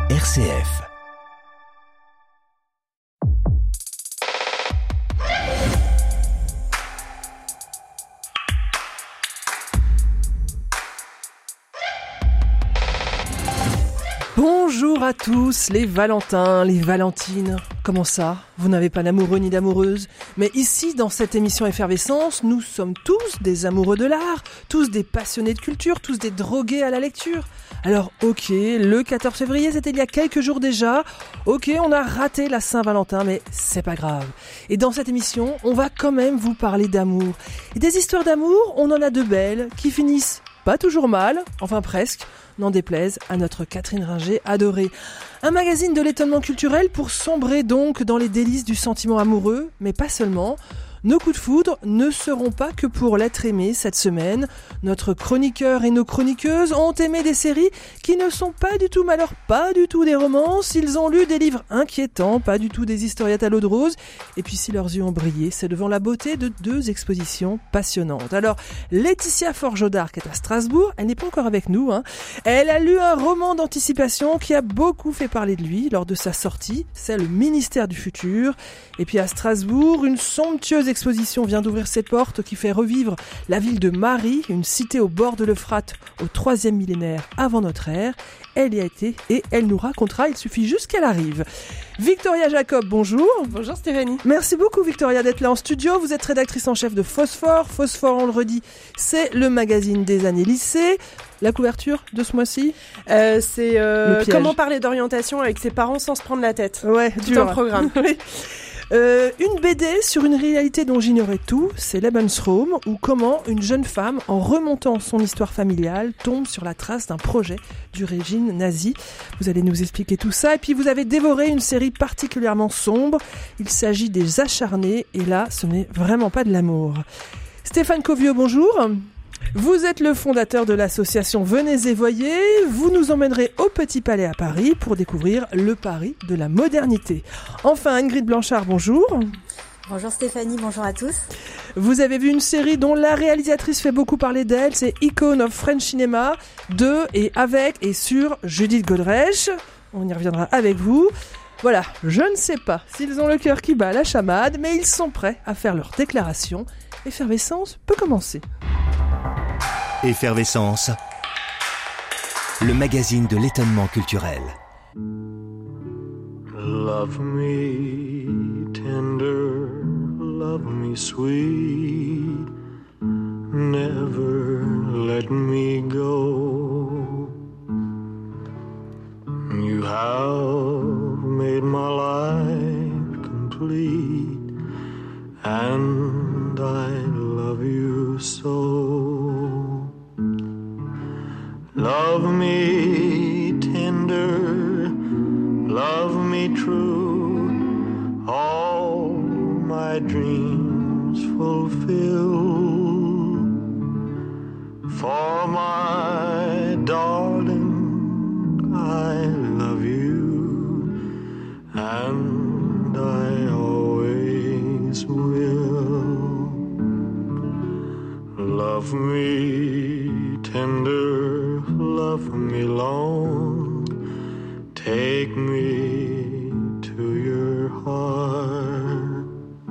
RCF. Bonjour à tous les Valentins, les Valentines. Comment ça ? Vous n'avez pas d'amoureux ni d'amoureuse ? Mais ici, dans cette émission Effervescence, nous sommes tous des amoureux de l'art, tous des passionnés de culture, tous des drogués à la lecture. Alors ok, le 14 février, c'était il y a quelques jours déjà. Ok, on a raté la Saint-Valentin, mais c'est pas grave. Et dans cette émission, on va quand même vous parler d'amour. Et des histoires d'amour, on en a de belles, qui finissent pas toujours mal, enfin presque. N'en déplaise à notre Catherine Ringer adorée. Un magazine de l'étonnement culturel pour sombrer donc dans les délices du sentiment amoureux, mais pas seulement. Nos coups de foudre ne seront pas que pour l'être aimé cette semaine. Notre chroniqueur et nos chroniqueuses ont aimé des séries qui ne sont pas du tout, mais alors pas du tout des romances. Ils ont lu des livres inquiétants, pas du tout des historiettes à l'eau de rose. Et puis si leurs yeux ont brillé, c'est devant la beauté de deux expositions passionnantes. Alors, Laetitia Forgeaudard, qui est à Strasbourg, elle n'est pas encore avec nous, Elle a lu un roman d'anticipation qui a beaucoup fait parler de lui lors de sa sortie. C'est Le Ministère du Futur. Et puis à Strasbourg, une somptueuse exposition vient d'ouvrir ses portes qui fait revivre la ville de Mari, une cité au bord de l'Euphrate au 3e millénaire avant notre ère. Elle y a été et elle nous racontera, il suffit juste qu'elle arrive. Victoria Jacob, bonjour. Bonjour Stéphanie. Merci beaucoup Victoria d'être là en studio. Vous êtes rédactrice en chef de Phosphore. Phosphore, on le redit, c'est le magazine des années lycée. La couverture de ce mois-ci c'est comment parler d'orientation avec ses parents sans se prendre la tête. Ouais, tout un programme. Oui. Une BD sur une réalité dont j'ignorais tout, c'est Lebensraum, ou comment une jeune femme, en remontant son histoire familiale, tombe sur la trace d'un projet du régime nazi. Vous allez nous expliquer tout ça. Et puis vous avez dévoré une série particulièrement sombre. Il s'agit des Acharnés, et là, ce n'est vraiment pas de l'amour. Stéphane Coviot, bonjour. Vous êtes le fondateur de l'association Venez et Voyez. Vous nous emmènerez au Petit Palais à Paris pour découvrir le Paris de la modernité. Enfin, Ingrid Blanchard, bonjour. Bonjour Stéphanie, bonjour à tous. Vous avez vu une série dont la réalisatrice fait beaucoup parler d'elle, c'est Icon of French Cinema, de et avec et sur Judith Godrèche. On y reviendra avec vous. Voilà, je ne sais pas s'ils ont le cœur qui bat la chamade, mais ils sont prêts à faire leur déclaration. Effervescence peut commencer. Effervescence, le magazine de l'étonnement culturel. Love me tender, love me sweet, never let me go. You have made my life complete, and I love you so. Love me tender, love me true, all my dreams fulfill. For my darling, I love you, and I always will. Love me tender, love me long, take me to your heart,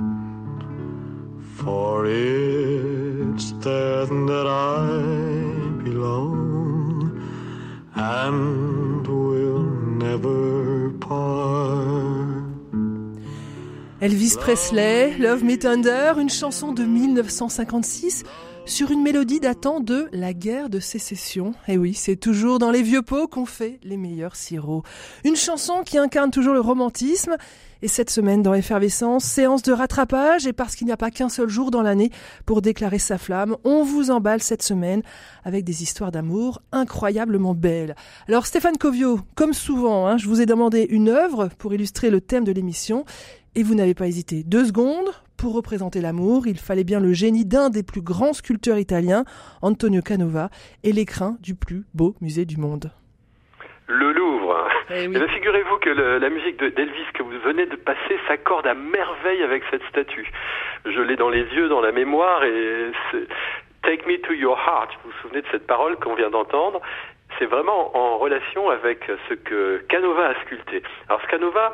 for it's there that I belong and will never part. Elvis Presley, Love Me Tender, une chanson de 1956 sur une mélodie datant de la guerre de sécession. Et oui, c'est toujours dans les vieux pots qu'on fait les meilleurs sirops. Une chanson qui incarne toujours le romantisme. Et cette semaine dans Effervescence, séance de rattrapage, et parce qu'il n'y a pas qu'un seul jour dans l'année pour déclarer sa flamme, on vous emballe cette semaine avec des histoires d'amour incroyablement belles. Alors Stéphane Coviot, comme souvent, je vous ai demandé une œuvre pour illustrer le thème de l'émission, et vous n'avez pas hésité 2 secondes. Pour représenter l'amour, il fallait bien le génie d'un des plus grands sculpteurs italiens, Antonio Canova, et l'écrin du plus beau musée du monde. Le Louvre. Eh oui. Et bien, figurez-vous que la musique d'Elvis que vous venez de passer s'accorde à merveille avec cette statue. Je l'ai dans les yeux, dans la mémoire, et c'est Take me to your heart. Vous vous souvenez de cette parole qu'on vient d'entendre? c'est vraiment en relation avec ce que Canova a sculpté. Alors Canova,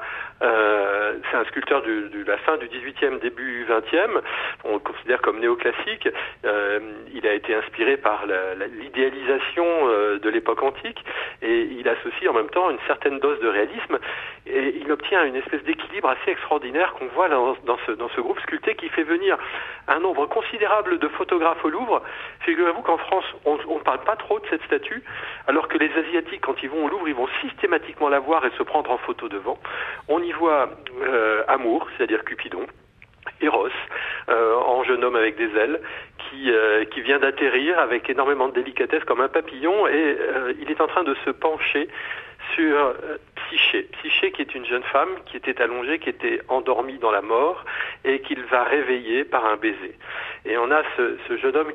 c'est un sculpteur de la fin du 18e, début 20e, on le considère comme néoclassique. Il a été inspiré par l'idéalisation de l'époque antique, et il associe en même temps une certaine dose de réalisme, et il obtient une espèce d'équilibre assez extraordinaire qu'on voit dans ce groupe sculpté, qui fait venir un nombre considérable de photographes au Louvre. Figurez-vous qu'en France, on ne parle pas trop de cette statue, alors que les Asiatiques, quand ils vont au Louvre, ils vont systématiquement la voir et se prendre en photo devant. On y voit Amour, c'est-à-dire Cupidon, Eros, en jeune homme avec des ailes, qui vient d'atterrir avec énormément de délicatesse comme un papillon, et il est en train de se pencher sur Psyché qui est une jeune femme qui était allongée, qui était endormie dans la mort, et qu'il va réveiller par un baiser. Et on a ce jeune homme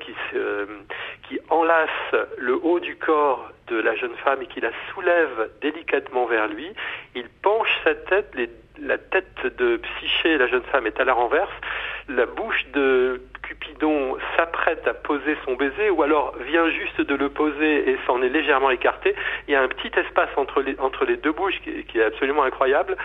qui enlace le haut du corps de la jeune femme et qui la soulève délicatement vers lui. Il penche sa tête, la tête de Psyché, la jeune femme, est à la renverse. La bouche de Cupidon s'apprête à poser son baiser, ou alors vient juste de le poser et s'en est légèrement écarté. Il y a un petit espace entre les deux bouches qui est absolument incroyable.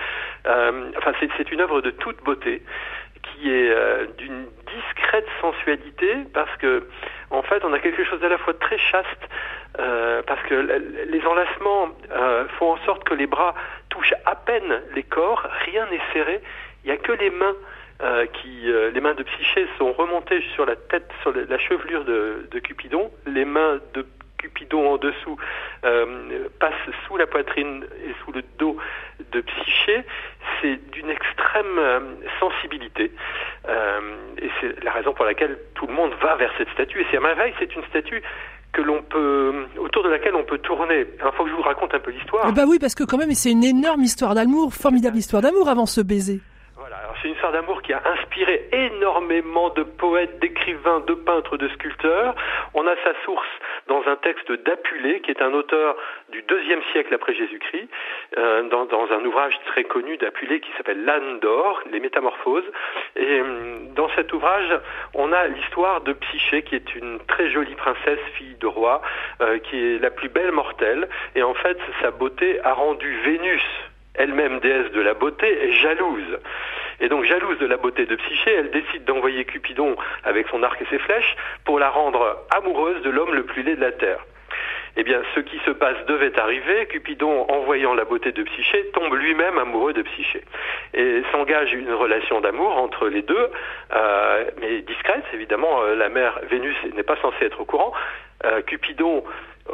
C'est une œuvre de toute beauté, qui est d'une discrète sensualité, parce que en fait on a quelque chose à la fois très chaste, parce que les enlacements font en sorte que les bras touchent à peine les corps, rien n'est serré, il n'y a que les mains les mains de Psyché sont remontées sur la tête, sur la chevelure de Cupidon. Les mains de Cupidon en dessous passent sous la poitrine et sous le dos de Psyché. C'est d'une extrême sensibilité, et c'est la raison pour laquelle tout le monde va vers cette statue. Et c'est à merveille, c'est une statue autour de laquelle on peut tourner. Alors, faut que je vous raconte un peu l'histoire. Bah oui, parce que quand même, c'est une énorme histoire d'amour, formidable histoire d'amour avant ce baiser. C'est une histoire d'amour qui a inspiré énormément de poètes, d'écrivains, de peintres, de sculpteurs. On a sa source dans un texte d'Apulée, qui est un auteur du IIe siècle après Jésus-Christ, dans un ouvrage très connu d'Apulée qui s'appelle L'âne d'or, les Métamorphoses. Et dans cet ouvrage, on a l'histoire de Psyché, qui est une très jolie princesse, fille de roi, qui est la plus belle mortelle. Et en fait, sa beauté a rendu Vénus, elle-même déesse de la beauté, jalouse. Et donc, jalouse de la beauté de Psyché, elle décide d'envoyer Cupidon avec son arc et ses flèches pour la rendre amoureuse de l'homme le plus laid de la terre. Eh bien, ce qui se passe devait arriver. Cupidon, en voyant la beauté de Psyché, tombe lui-même amoureux de Psyché. Et s'engage une relation d'amour entre les deux, mais discrète, évidemment. La mère Vénus n'est pas censée être au courant. Cupidon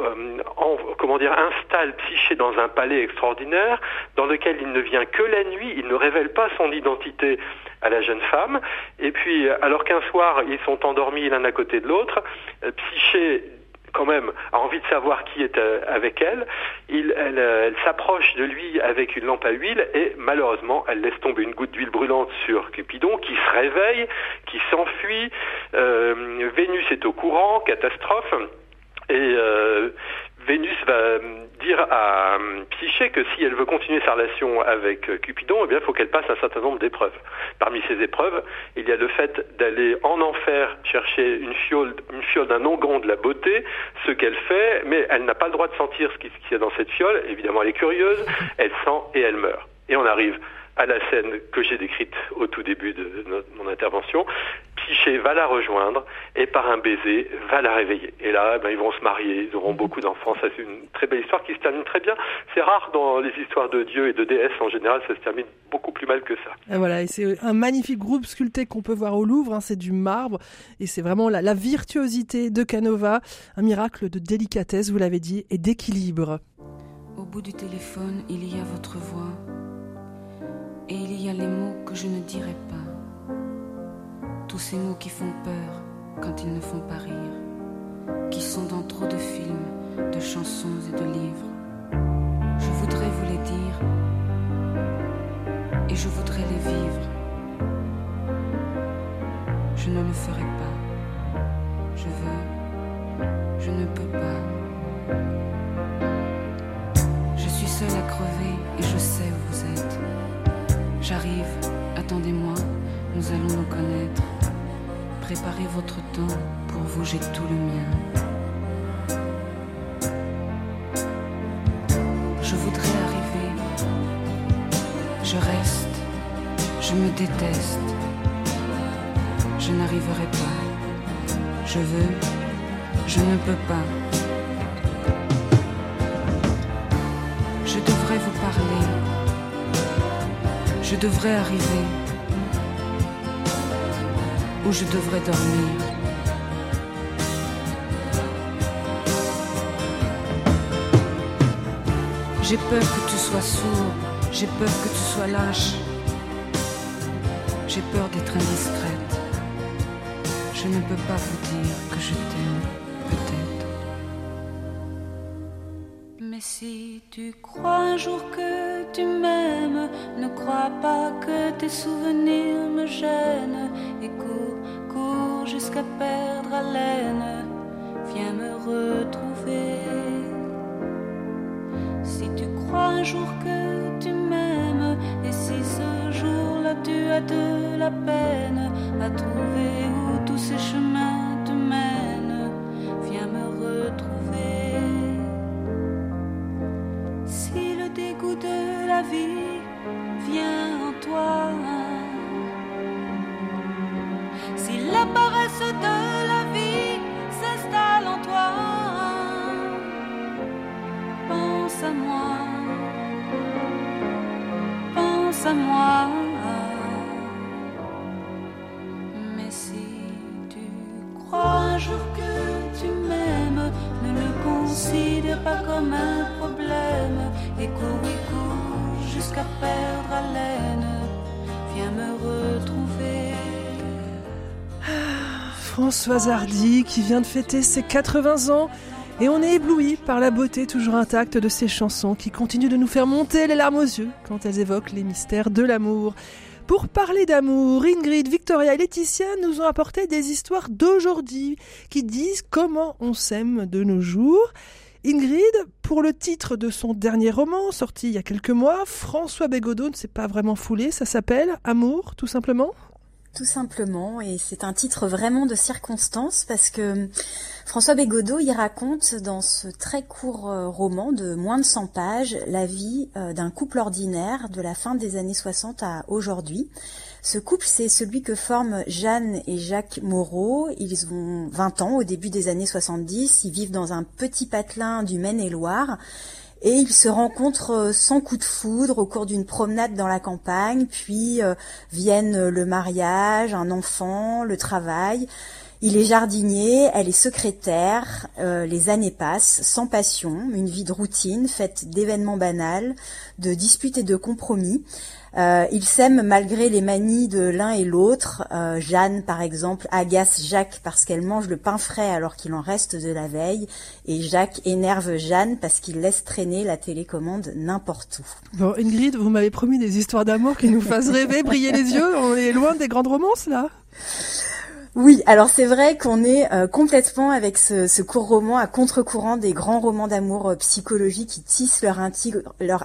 installe Psyché dans un palais extraordinaire dans lequel il ne vient que la nuit, il ne révèle pas son identité à la jeune femme. Et puis, alors qu'un soir, ils sont endormis l'un à côté de l'autre, Psyché, quand même, a envie de savoir qui est avec elle. Elle s'approche de lui avec une lampe à huile et malheureusement, elle laisse tomber une goutte d'huile brûlante sur Cupidon, qui se réveille, qui s'enfuit. Vénus est au courant, catastrophe. Et Vénus va dire à Psyché que si elle veut continuer sa relation avec Cupidon, eh bien, il faut qu'elle passe un certain nombre d'épreuves. Parmi ces épreuves, il y a le fait d'aller en enfer chercher une fiole d'un onguent de la beauté, ce qu'elle fait, mais elle n'a pas le droit de sentir ce qu'il y a dans cette fiole. Évidemment, elle est curieuse, elle sent et elle meurt. Et on arrive à la scène que j'ai décrite au tout début de mon intervention. Psyché va la rejoindre et par un baiser va la réveiller. Et là, ils vont se marier, ils auront beaucoup d'enfants. Ça, c'est une très belle histoire qui se termine très bien. C'est rare dans les histoires de dieux et de déesses, en général, ça se termine beaucoup plus mal que ça. Et voilà, et c'est un magnifique groupe sculpté qu'on peut voir au Louvre, c'est du marbre, et c'est vraiment la virtuosité de Canova, un miracle de délicatesse, vous l'avez dit, et d'équilibre. Au bout du téléphone, il y a votre voix. Et il y a les mots que je ne dirai pas. Tous ces mots qui font peur quand ils ne font pas rire, qui sont dans trop de films, de chansons et de livres. Je voudrais vous les dire et je voudrais les vivre. Je ne le ferai pas. Je veux, je ne peux pas. Je suis seule à crever et je sais où vous êtes. J'arrive, attendez-moi, nous allons nous connaître. Préparez votre temps, pour vous j'ai tout le mien. je voudrais arriver. Je reste, je me déteste. Je n'arriverai pas. Je veux, je ne peux pas. Je devrais vous parler. Je devrais arriver. Ou je devrais dormir. J'ai peur que tu sois sourd, j'ai peur que tu sois lâche. J'ai peur d'être indiscrète. Je ne peux pas vous dire que je t'aime, peut-être. Mais si tu crois un jour que tu m'aimes, ne crois pas que tes souvenirs me gênent. Et cours, cours jusqu'à perdre haleine. Viens me retrouver. Si tu crois un jour que tu m'aimes, et si ce jour-là tu as de la peine à trouver où tous ces chemins te mènent, viens me retrouver. Si le dégoût de la vie vient en toi, si la paresse de la vie s'installe en toi, pense à moi, pense à moi. Mais si tu crois un jour que tu m'aimes, ne le considère pas comme un problème. Et cours jusqu'à perdre haleine. Viens me retrouver. Françoise Hardy qui vient de fêter ses 80 ans. Et on est ébloui par la beauté toujours intacte de ces chansons qui continuent de nous faire monter les larmes aux yeux quand elles évoquent les mystères de l'amour. Pour parler d'amour, Ingrid, Victoria et Laetitia nous ont apporté des histoires d'aujourd'hui qui disent comment on s'aime de nos jours. Ingrid, pour le titre de son dernier roman, sorti il y a quelques mois, François Bégaudeau ne s'est pas vraiment foulé, ça s'appelle « Amour », tout simplement ? Tout simplement, et c'est un titre vraiment de circonstance parce que François Bégaudeau y raconte dans ce très court roman de moins de 100 pages la vie d'un couple ordinaire de la fin des années 60 à aujourd'hui. Ce couple, c'est celui que forment Jeanne et Jacques Moreau. Ils ont 20 ans au début des années 70, ils vivent dans un petit patelin du Maine-et-Loire. Et ils se rencontrent sans coup de foudre au cours d'une promenade dans la campagne, puis viennent le mariage, un enfant, le travail. Il est jardinier, elle est secrétaire, les années passent sans passion, une vie de routine faite d'événements banals, de disputes et de compromis. Ils s'aiment malgré les manies de l'un et l'autre. Jeanne, par exemple, agace Jacques parce qu'elle mange le pain frais alors qu'il en reste de la veille. Et Jacques énerve Jeanne parce qu'il laisse traîner la télécommande n'importe où. Bon, Ingrid, vous m'avez promis des histoires d'amour qui nous fassent rêver, briller les yeux. On est loin des grandes romances, là. Oui, alors c'est vrai qu'on est complètement avec ce court roman à contre-courant des grands romans d'amour psychologiques qui tissent leur intrigue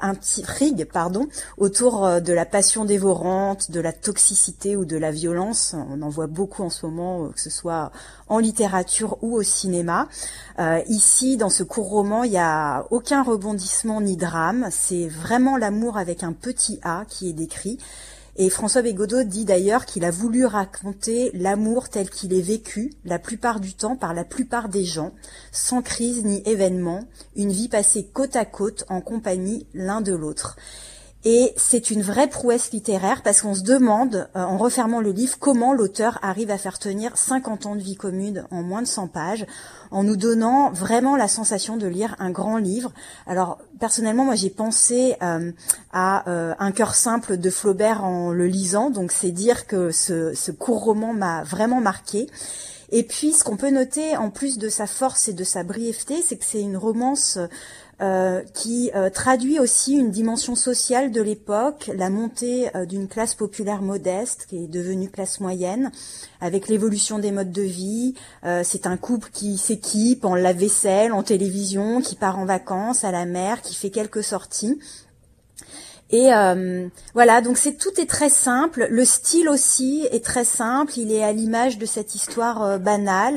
autour de la passion dévorante, de la toxicité ou de la violence. On en voit beaucoup en ce moment, que ce soit en littérature ou au cinéma. Ici, dans ce court roman, il n'y a aucun rebondissement ni drame. C'est vraiment l'amour avec un petit A qui est décrit. Et François Bégaudeau dit d'ailleurs qu'il a voulu raconter l'amour tel qu'il est vécu, la plupart du temps par la plupart des gens, sans crise ni événement, une vie passée côte à côte en compagnie l'un de l'autre. Et c'est une vraie prouesse littéraire parce qu'on se demande, en refermant le livre, comment l'auteur arrive à faire tenir 50 ans de vie commune en moins de 100 pages, en nous donnant vraiment la sensation de lire un grand livre. Alors, personnellement, moi, j'ai pensé à Un cœur simple de Flaubert en le lisant, donc c'est dire que ce court roman m'a vraiment marqué. Et puis, ce qu'on peut noter, en plus de sa force et de sa brièveté, c'est que c'est une romance qui traduit aussi une dimension sociale de l'époque, la montée d'une classe populaire modeste qui est devenue classe moyenne, avec l'évolution des modes de vie. C'est un couple qui s'équipe en lave-vaisselle, en télévision, qui part en vacances à la mer, qui fait quelques sorties. Et voilà, donc tout est très simple. Le style aussi est très simple. Il est à l'image de cette histoire banale.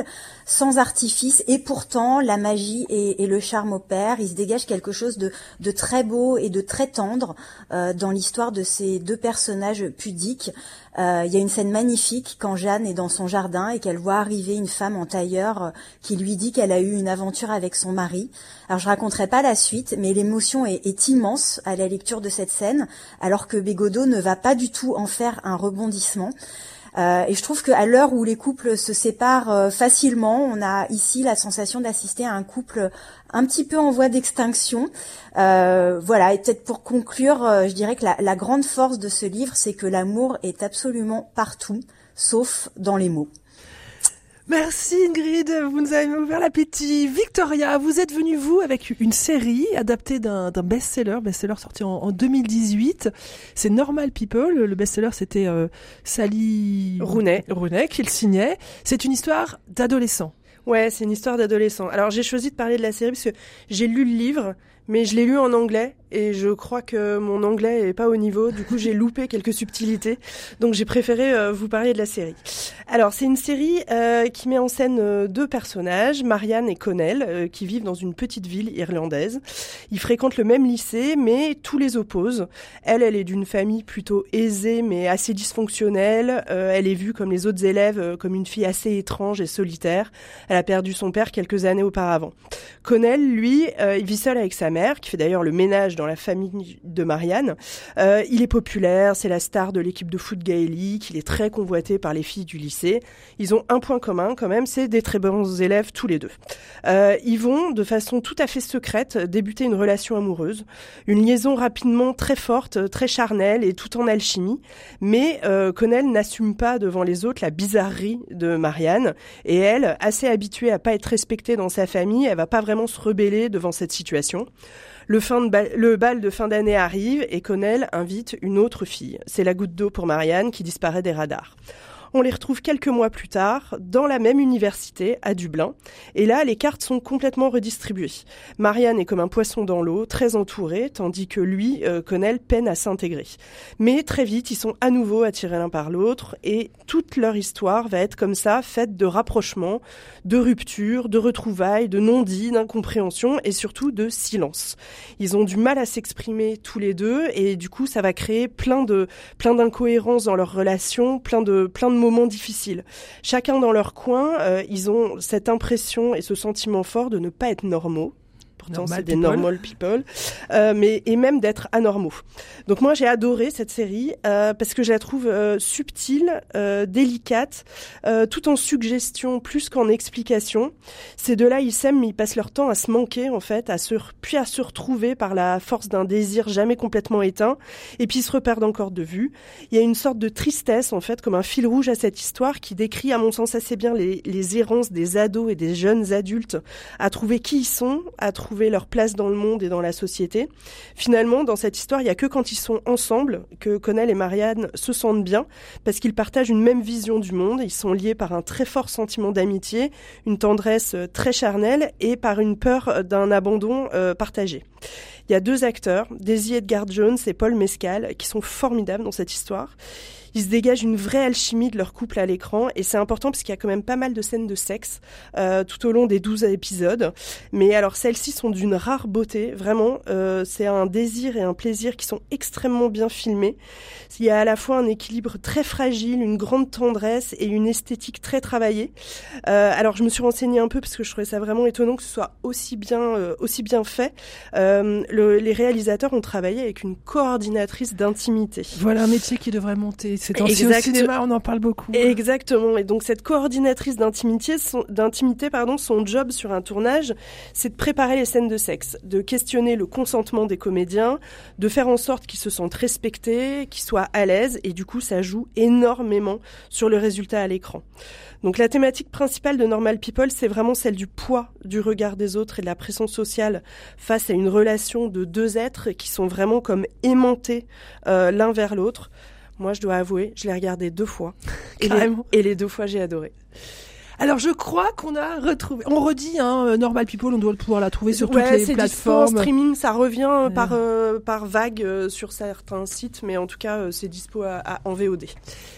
sans artifice, et pourtant la magie et le charme opèrent. Il se dégage quelque chose de très beau et de très tendre dans l'histoire de ces deux personnages pudiques. Il y a une scène magnifique quand Jeanne est dans son jardin et qu'elle voit arriver une femme en tailleur qui lui dit qu'elle a eu une aventure avec son mari. Alors je raconterai pas la suite, mais l'émotion est immense à la lecture de cette scène, alors que Bégaudeau ne va pas du tout en faire un rebondissement. Et je trouve qu'à l'heure où les couples se séparent facilement, on a ici la sensation d'assister à un couple un petit peu en voie d'extinction. Voilà, et peut-être pour conclure, je dirais que la grande force de ce livre, c'est que l'amour est absolument partout, sauf dans les mots. Merci Ingrid, vous nous avez ouvert l'appétit. Victoria, vous êtes venue, vous, avec une série adaptée d'un best-seller sorti en 2018. C'est Normal People. Le best-seller, c'était Sally Rooney qui le signait. C'est une histoire d'adolescent. Ouais, c'est une histoire d'adolescent. Alors j'ai choisi de parler de la série parce que j'ai lu le livre, mais je l'ai lu en anglais et je crois que mon anglais est pas au niveau. Du coup, j'ai loupé quelques subtilités. Donc j'ai préféré vous parler de la série. Alors c'est une série qui met en scène deux personnages, Marianne et Connell, qui vivent dans une petite ville irlandaise. Ils fréquentent le même lycée, mais tous les opposent. Elle est d'une famille plutôt aisée, mais assez dysfonctionnelle. Elle est vue comme les autres élèves, comme une fille assez étrange et solitaire. Elle a perdu son père quelques années auparavant. Connell, lui, il vit seul avec sa mère, qui fait d'ailleurs le ménage dans la famille de Marianne. Il est populaire, c'est la star de l'équipe de foot gaélique, il est très convoité par les filles du lycée. Ils ont un point commun quand même, c'est des très bons élèves tous les deux. Ils vont, de façon tout à fait secrète, débuter une relation amoureuse. Une liaison rapidement très forte, très charnelle et tout en alchimie. Mais Connell n'assume pas devant les autres la bizarrerie de Marianne. Et elle, assez habituée à pas être respectée dans sa famille, elle va pas vraiment se rebeller devant cette situation. Le bal de fin d'année arrive et Connell invite une autre fille. C'est la goutte d'eau pour Marianne qui disparaît des radars. On les retrouve quelques mois plus tard dans la même université à Dublin. Et là, les cartes sont complètement redistribuées. Marianne est comme un poisson dans l'eau, très entourée, tandis que lui, Connell, peine à s'intégrer. Mais très vite, ils sont à nouveau attirés l'un par l'autre et toute leur histoire va être comme ça, faite de rapprochements, de ruptures, de retrouvailles, de non-dits, d'incompréhension et surtout de silence. Ils ont du mal à s'exprimer tous les deux et du coup, ça va créer plein d'incohérences dans leur relation, plein de moments difficiles. Chacun dans leur coin, ils ont cette impression et ce sentiment fort de ne pas être normaux. Pourtant, c'est des normal people, et même d'être anormaux. Donc moi, j'ai adoré cette série parce que je la trouve subtile, délicate, tout en suggestion plus qu'en explication. Ces deux-là, ils s'aiment, mais ils passent leur temps à se manquer, en fait, puis à se retrouver par la force d'un désir jamais complètement éteint, et puis ils se reperdent encore de vue. Il y a une sorte de tristesse, en fait, comme un fil rouge à cette histoire qui décrit, à mon sens, assez bien les errances des ados et des jeunes adultes à trouver qui ils sont, à trouver leur place dans le monde et dans la société. Finalement, dans cette histoire, il n'y a que quand ils sont ensemble que Connell et Marianne se sentent bien, parce qu'ils partagent une même vision du monde. Ils sont liés par un très fort sentiment d'amitié, une tendresse très charnelle et par une peur d'un abandon partagé. Il y a deux acteurs, Daisy Edgar-Jones et Paul Mescal, qui sont formidables dans cette histoire. Ils se dégagent une vraie alchimie de leur couple à l'écran et c'est important parce qu'il y a quand même pas mal de scènes de sexe tout au long des 12 épisodes. Mais alors celles-ci sont d'une rare beauté, vraiment. C'est un désir et un plaisir qui sont extrêmement bien filmés. Il y a à la fois un équilibre très fragile, une grande tendresse et une esthétique très travaillée. Alors je me suis renseignée un peu parce que je trouvais ça vraiment étonnant que ce soit aussi bien fait. Les réalisateurs ont travaillé avec une coordinatrice d'intimité. Voilà un métier qui devrait monter. C'est au cinéma, on en parle beaucoup. Exactement. Et donc, cette coordinatrice d'intimité, son job sur un tournage, c'est de préparer les scènes de sexe, de questionner le consentement des comédiens, de faire en sorte qu'ils se sentent respectés, qu'ils soient à l'aise. Et du coup, ça joue énormément sur le résultat à l'écran. Donc, la thématique principale de Normal People, c'est vraiment celle du poids du regard des autres et de la pression sociale face à une relation de deux êtres qui sont vraiment comme aimantés l'un vers l'autre. Moi, je dois avouer, je l'ai regardé 2 fois. Carrément. Et les 2 fois, j'ai adoré. Alors, je crois qu'on a retrouvé... On redit, Normal People, on doit pouvoir la trouver sur toutes les plateformes. C'est dispo en streaming, ça revient par vague sur certains sites, mais en tout cas, c'est dispo en VOD.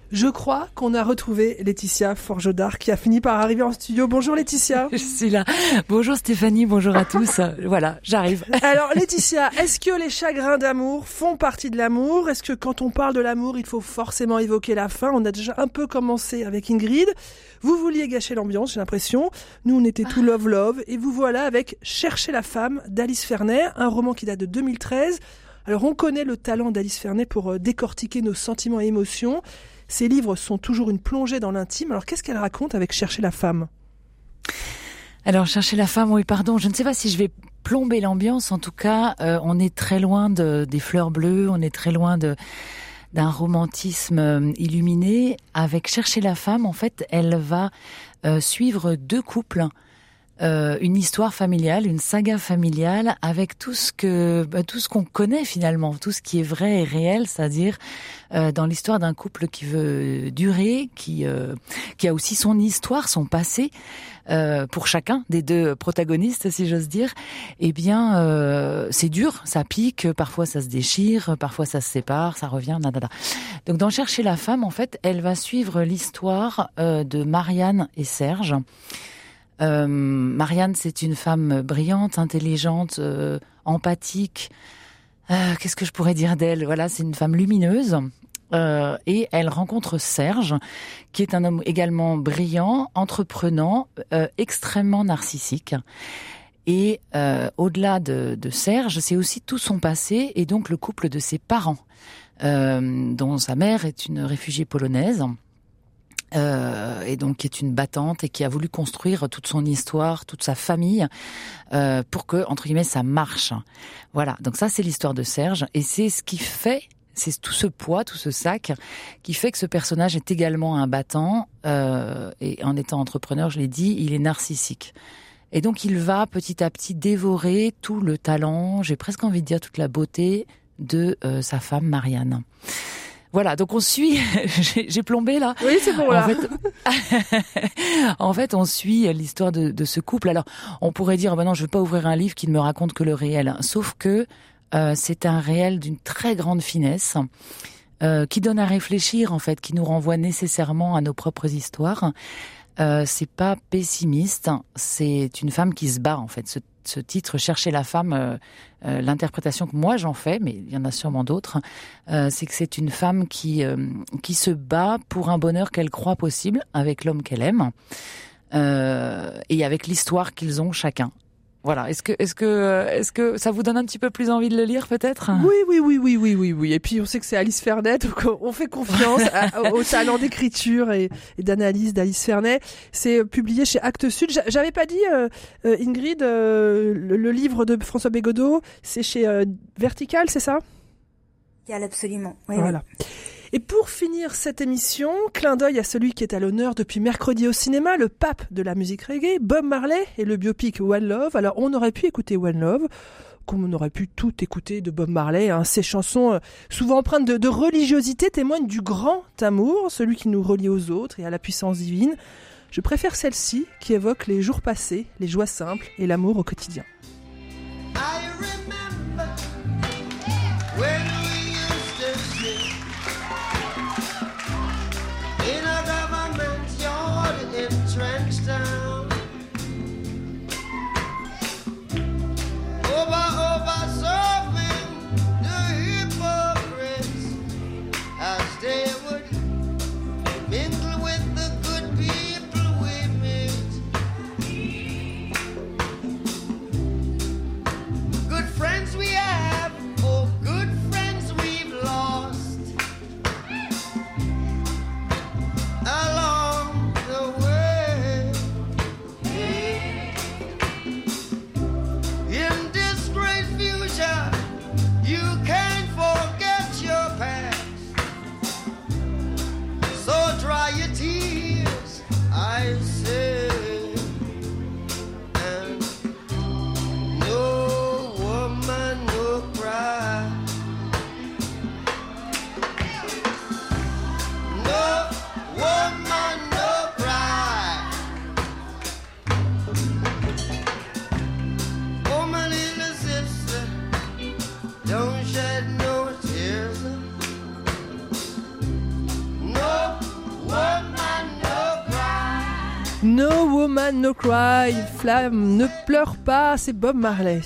Je crois qu'on a retrouvé Laetitia Forgeaudard qui a fini par arriver en studio. Bonjour Laetitia. Je suis là. Bonjour Stéphanie, bonjour à tous. Voilà, j'arrive. Alors Laetitia, est-ce que les chagrins d'amour font partie de l'amour ? Est-ce que quand on parle de l'amour, il faut forcément évoquer la fin ? On a déjà un peu commencé avec Ingrid. Vous vouliez gâcher l'ambiance, j'ai l'impression. Nous, on était tout love. Et vous voilà avec Chercher la femme d'Alice Fernet, un roman qui date de 2013. Alors on connaît le talent d'Alice Fernet pour décortiquer nos sentiments et émotions. Ces livres sont toujours une plongée dans l'intime. Alors, qu'est-ce qu'elle raconte avec Chercher la femme ? Alors, Chercher la femme, oui, pardon. Je ne sais pas si je vais plomber l'ambiance. En tout cas, on est très loin des fleurs bleues. On est très loin d'un romantisme illuminé. Avec Chercher la femme, en fait, elle va suivre deux couples. Une histoire familiale, une saga familiale avec tout ce qu'on connaît finalement, tout ce qui est vrai et réel, c'est-à-dire dans l'histoire d'un couple qui veut durer, qui a aussi son histoire, son passé, pour chacun des deux protagonistes, si j'ose dire. Eh bien, c'est dur, ça pique, parfois ça se déchire, parfois ça se sépare, ça revient, nadada. Donc dans Chercher la femme, en fait, elle va suivre l'histoire de Marianne et Serge. Marianne, c'est une femme brillante, intelligente, empathique. Qu'est-ce que je pourrais dire d'elle ? Voilà, c'est une femme lumineuse. Et elle rencontre Serge, qui est un homme également brillant, entreprenant, extrêmement narcissique. Et au-delà de Serge, c'est aussi tout son passé et donc le couple de ses parents, dont sa mère est une réfugiée polonaise. Et donc qui est une battante et qui a voulu construire toute son histoire, toute sa famille, pour que, entre guillemets, ça marche. Voilà, donc ça c'est l'histoire de Serge, et c'est ce qui fait, c'est tout ce poids, tout ce sac, qui fait que ce personnage est également un battant, et en étant entrepreneur, je l'ai dit, il est narcissique. Et donc il va petit à petit dévorer tout le talent, j'ai presque envie de dire toute la beauté de sa femme Marianne. Voilà, donc on suit, j'ai plombé là. Oui, c'est bon là. En fait, on suit l'histoire de ce couple. Alors, on pourrait dire, non, je veux pas ouvrir un livre qui ne me raconte que le réel. Sauf que c'est un réel d'une très grande finesse, qui donne à réfléchir, en fait, qui nous renvoie nécessairement à nos propres histoires. C'est pas pessimiste, c'est une femme qui se bat, en fait. Ce titre, Chercher la femme, l'interprétation que moi j'en fais, mais il y en a sûrement d'autres, c'est que c'est une femme qui se bat pour un bonheur qu'elle croit possible avec l'homme qu'elle aime, et avec l'histoire qu'ils ont chacun. Voilà. Est-ce que ça vous donne un petit peu plus envie de le lire, peut-être ? Oui. Et puis on sait que c'est Alice Fernet, donc on fait confiance au talent d'écriture et d'analyse d'Alice Fernet. C'est publié chez Actes Sud. J'avais pas dit, Ingrid, le livre de François Bégodeau, c'est chez Vertical, c'est ça ? Absolument. Oui, voilà. Oui. Et pour finir cette émission, clin d'œil à celui qui est à l'honneur depuis mercredi au cinéma, le pape de la musique reggae, Bob Marley, et le biopic One Love. Alors on aurait pu écouter One Love, comme on aurait pu tout écouter de Bob Marley. Ces chansons, souvent empreintes de religiosité, témoignent du grand amour, celui qui nous relie aux autres et à la puissance divine. Je préfère celle-ci, qui évoque les jours passés, les joies simples et l'amour au quotidien. I remember when we used to sit in a government yard in Trenchtown, over serving the hypocrites as they would mingle with the good people we meet. Good friends we have, oh good friends we've lost along the way. In this great future, you can't forget your past. So dry your tears, I say, and no woman, no cry. No woman, no cry. Oh, my little sister, don't shed no tears. No No Woman No Cry, Flamme ne pleure pas, c'est Bob Marley.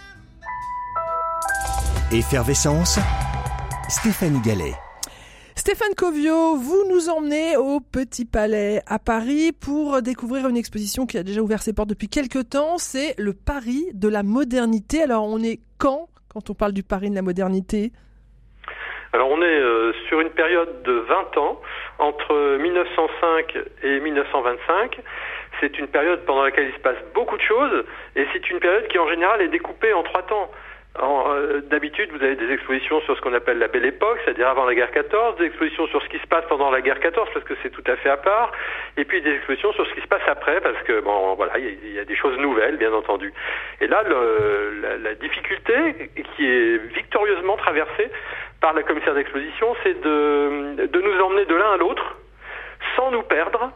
Effervescence, Stéphanie Gallet. Stéphane Covio, vous nous emmenez au Petit Palais à Paris pour découvrir une exposition qui a déjà ouvert ses portes depuis quelques temps. C'est le Paris de la modernité. Alors on est quand on parle du Paris de la modernité ? Alors on est sur une période de 20 ans, entre 1905 et 1925. C'est une période pendant laquelle il se passe beaucoup de choses, et c'est une période qui en général est découpée en 3 temps. D'habitude, vous avez des expositions sur ce qu'on appelle la Belle Époque, c'est-à-dire avant la guerre 14, des expositions sur ce qui se passe pendant la guerre 14, parce que c'est tout à fait à part, et puis des expositions sur ce qui se passe après, parce que il y a des choses nouvelles, bien entendu. Et là, la difficulté qui est victorieusement traversée par la commissaire d'exposition, c'est de nous emmener de l'un à l'autre, sans nous perdre,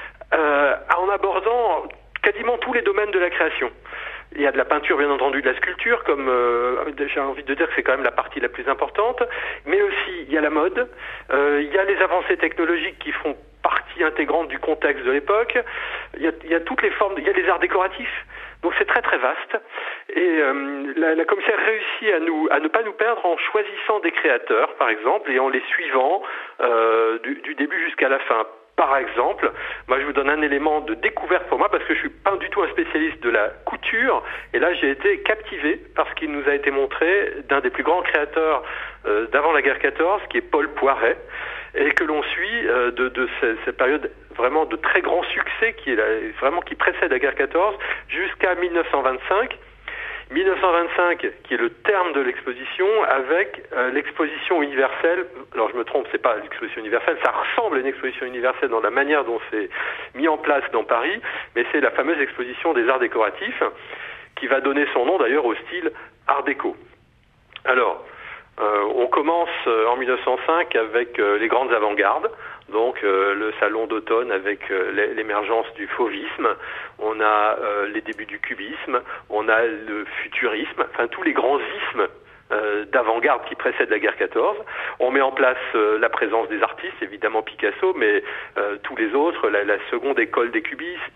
en abordant quasiment tous les domaines de la création. Il y a de la peinture, bien entendu, de la sculpture, comme j'ai envie de dire que c'est quand même la partie la plus importante, mais aussi il y a la mode, il y a les avancées technologiques qui font partie intégrante du contexte de l'époque, il y a toutes les formes, il y a les arts décoratifs, donc c'est très très vaste, et la commissaire réussit à ne pas nous perdre en choisissant des créateurs, par exemple, et en les suivant du début jusqu'à la fin. Par exemple, moi je vous donne un élément de découverte pour moi parce que je suis pas du tout un spécialiste de la couture, et là j'ai été captivé par ce qui nous a été montré d'un des plus grands créateurs d'avant la guerre 14, qui est Paul Poiret, et que l'on suit de cette période vraiment de très grand succès qui précède la guerre 14 jusqu'à 1925. 1925, qui est le terme de l'exposition, avec l'exposition universelle. Alors je me trompe, c'est pas l'exposition universelle, ça ressemble à une exposition universelle dans la manière dont c'est mis en place dans Paris, mais c'est la fameuse exposition des arts décoratifs, qui va donner son nom d'ailleurs au style Art déco. Alors, on commence en 1905 avec les grandes avant-gardes, donc le salon d'automne avec l'émergence du fauvisme, on a les débuts du cubisme, on a le futurisme, enfin tous les grands ismes d'avant-garde qui précèdent la guerre 14. On met en place la présence des artistes, évidemment Picasso, mais tous les autres, la seconde école des cubistes,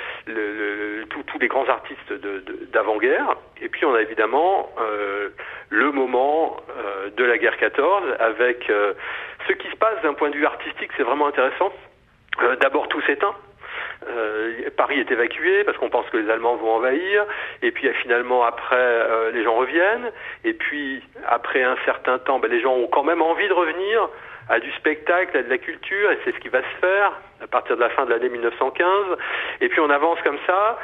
tous les grands artistes d'avant-guerre. Et puis on a évidemment le moment de la guerre 14 avec ce qui se passe d'un point de vue artistique, c'est vraiment intéressant. D'abord tout s'éteint. Paris est évacué parce qu'on pense que les Allemands vont envahir, et puis finalement après les gens reviennent, et puis après un certain temps les gens ont quand même envie de revenir à du spectacle, à de la culture, et c'est ce qui va se faire à partir de la fin de l'année 1915, et puis on avance comme ça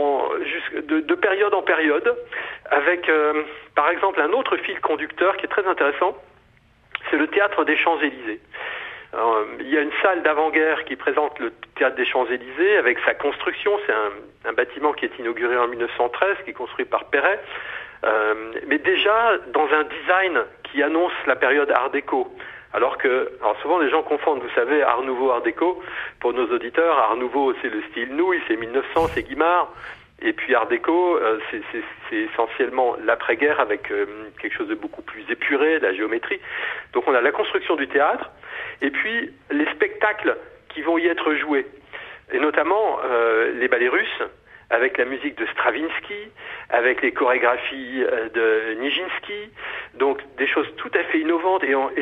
de période en période avec par exemple un autre fil conducteur qui est très intéressant, c'est le théâtre des Champs-Élysées. Alors, il y a une salle d'avant-guerre qui présente le théâtre des Champs-Élysées avec sa construction. C'est un bâtiment qui est inauguré en 1913, qui est construit par Perret, mais déjà dans un design qui annonce la période Art déco. Alors souvent les gens confondent, vous savez, Art nouveau, Art déco. Pour nos auditeurs, Art nouveau c'est le style nouille, c'est 1900, c'est Guimard. Et puis Art déco, c'est essentiellement l'après-guerre avec quelque chose de beaucoup plus épuré, la géométrie. Donc on a la construction du théâtre, et puis les spectacles qui vont y être joués, et notamment les ballets russes, avec la musique de Stravinsky, avec les chorégraphies de Nijinsky, donc des choses tout à fait innovantes,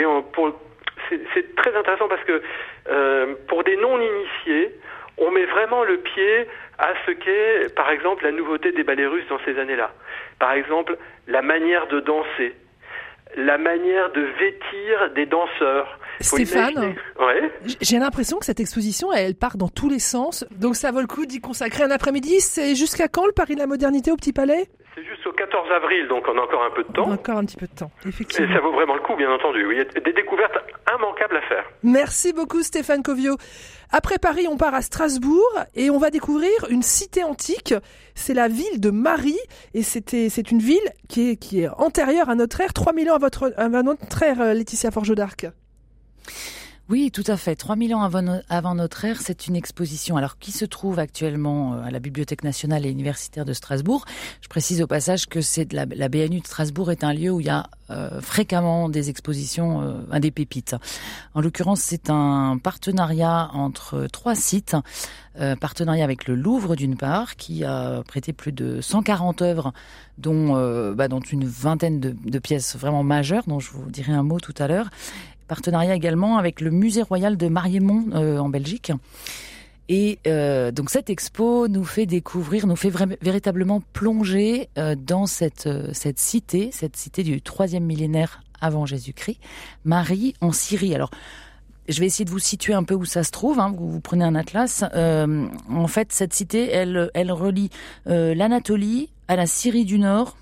c'est très intéressant parce que pour des non-initiés, on met vraiment le pied à ce qu'est, par exemple, la nouveauté des ballets russes dans ces années-là. Par exemple, la manière de danser, la manière de vêtir des danseurs. Stéphane, ouais. J'ai l'impression que cette exposition, elle part dans tous les sens. Donc ça vaut le coup d'y consacrer un après-midi. C'est jusqu'à quand le Paris de la modernité au Petit Palais ? C'est jusqu'au 14 avril, donc on a encore un peu de temps. Encore un petit peu de temps, effectivement. Et ça vaut vraiment le coup, bien entendu. Il y a des découvertes immanquables à faire. Merci beaucoup Stéphane Covio. Après Paris, on part à Strasbourg et on va découvrir une cité antique. C'est la ville de Mari, et c'est une ville qui est antérieure à notre ère, 3000 ans à notre ère, Laetitia Forgeau d'Arc. Oui, tout à fait. 3000 ans avant notre ère, c'est une exposition alors qui se trouve actuellement à la Bibliothèque nationale et universitaire de Strasbourg. Je précise au passage que la BNU de Strasbourg est un lieu où il y a fréquemment des expositions, des pépites. En l'occurrence, c'est un partenariat entre 3 sites. Partenariat avec le Louvre d'une part, qui a prêté plus de 140 œuvres, dont une vingtaine de pièces vraiment majeures, dont je vous dirai un mot tout à l'heure. Partenariat également avec le Musée royal de Mariemont en Belgique. Et donc cette expo nous fait découvrir, nous fait véritablement plonger dans cette cité du 3e millénaire avant Jésus-Christ, Marie en Syrie. Alors, je vais essayer de vous situer un peu où ça se trouve. Vous prenez un atlas. En fait, cette cité, elle relie l'Anatolie à la Syrie du Nord,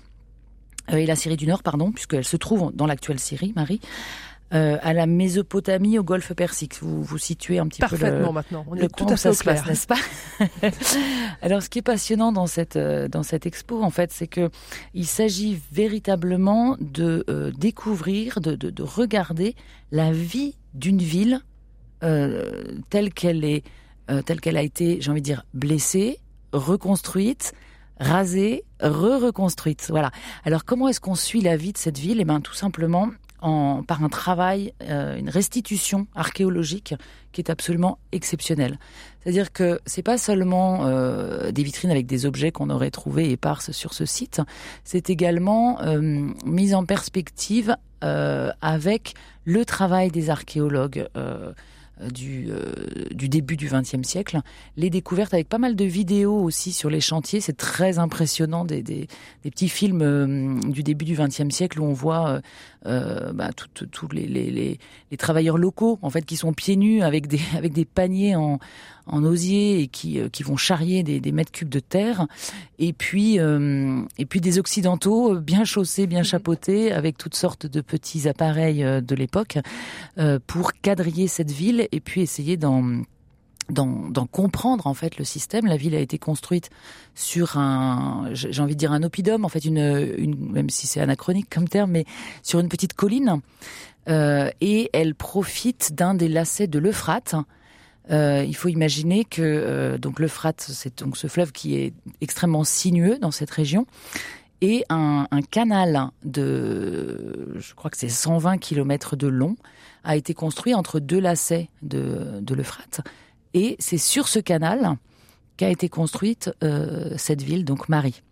puisqu'elle se trouve dans l'actuelle Syrie, Marie. À la Mésopotamie, au Golfe Persique. Vous situez un petit peu parfaitement maintenant. On est tout à fait au clair, n'est-ce pas? Alors, ce qui est passionnant dans cette expo, en fait, c'est que il s'agit véritablement de découvrir, de regarder la vie d'une ville telle qu'elle a été, j'ai envie de dire, blessée, reconstruite, rasée, reconstruite. Voilà. Alors, comment est-ce qu'on suit la vie de cette ville? Eh bien, tout simplement par un travail, une restitution archéologique qui est absolument exceptionnelle. C'est-à-dire que c'est pas seulement des vitrines avec des objets qu'on aurait trouvés éparses sur ce site, c'est également mise en perspective avec le travail des archéologues du début du XXe siècle, les découvertes avec pas mal de vidéos aussi sur les chantiers. C'est très impressionnant, des petits films du début du XXe siècle où on voit tous les travailleurs locaux en fait qui sont pieds nus avec des paniers en osier et qui vont charrier des mètres cubes de terre, et puis des occidentaux bien chaussés, bien chapeautés avec toutes sortes de petits appareils de l'époque pour quadriller cette ville et puis essayer d'en comprendre en fait le système. La ville a été construite sur j'ai envie de dire un oppidum, en fait même si c'est anachronique comme terme, mais sur une petite colline, et elle profite d'un des lacets de l'Euphrate. Il faut imaginer que donc l'Euphrate, c'est donc ce fleuve qui est extrêmement sinueux dans cette région, et un canal je crois que c'est 120 km de long, a été construit entre 2 lacets de l'Euphrate. Et c'est sur ce canal qu'a été construite cette ville, donc Marie.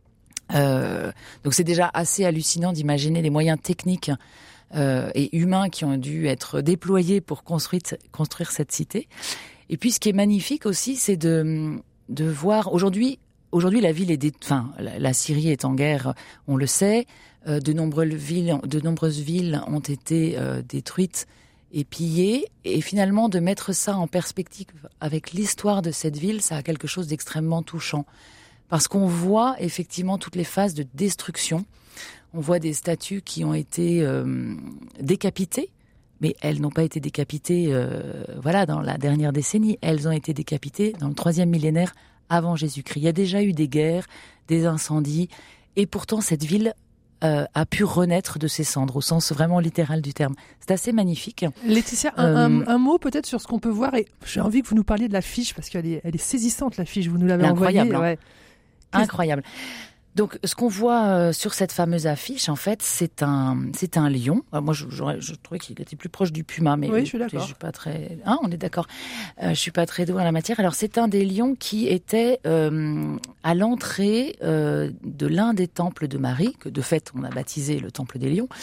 Donc c'est déjà assez hallucinant d'imaginer les moyens techniques et humains qui ont dû être déployés pour construire cette cité. Et puis ce qui est magnifique aussi, c'est de voir aujourd'hui la ville la Syrie est en guerre, on le sait. De nombreuses villes ont été détruites et pillées, et finalement de mettre ça en perspective avec l'histoire de cette ville, ça a quelque chose d'extrêmement touchant, parce qu'on voit effectivement toutes les phases de destruction. On voit des statues qui ont été décapitées, mais elles n'ont pas été décapitées dans la dernière décennie, elles ont été décapitées dans le 3e millénaire avant Jésus-Christ. Il y a déjà eu des guerres, des incendies, et pourtant cette ville a pu renaître de ses cendres, au sens vraiment littéral du terme. C'est assez magnifique. Laetitia, un mot peut-être sur ce qu'on peut voir, et j'ai envie que vous nous parliez de l'affiche, parce qu'elle est saisissante, l'affiche, vous nous l'avez envoyée. Incroyable. Incroyable. Donc, ce qu'on voit sur cette fameuse affiche, en fait, c'est un lion. Moi, je trouvais qu'il était plus proche du puma, mais oui, je suis d'accord. Je suis pas très. On est d'accord. Je suis pas très douée en la matière. Alors, c'est un des lions qui était à l'entrée de l'un des temples de Marie, que de fait, on a baptisé le temple des lions.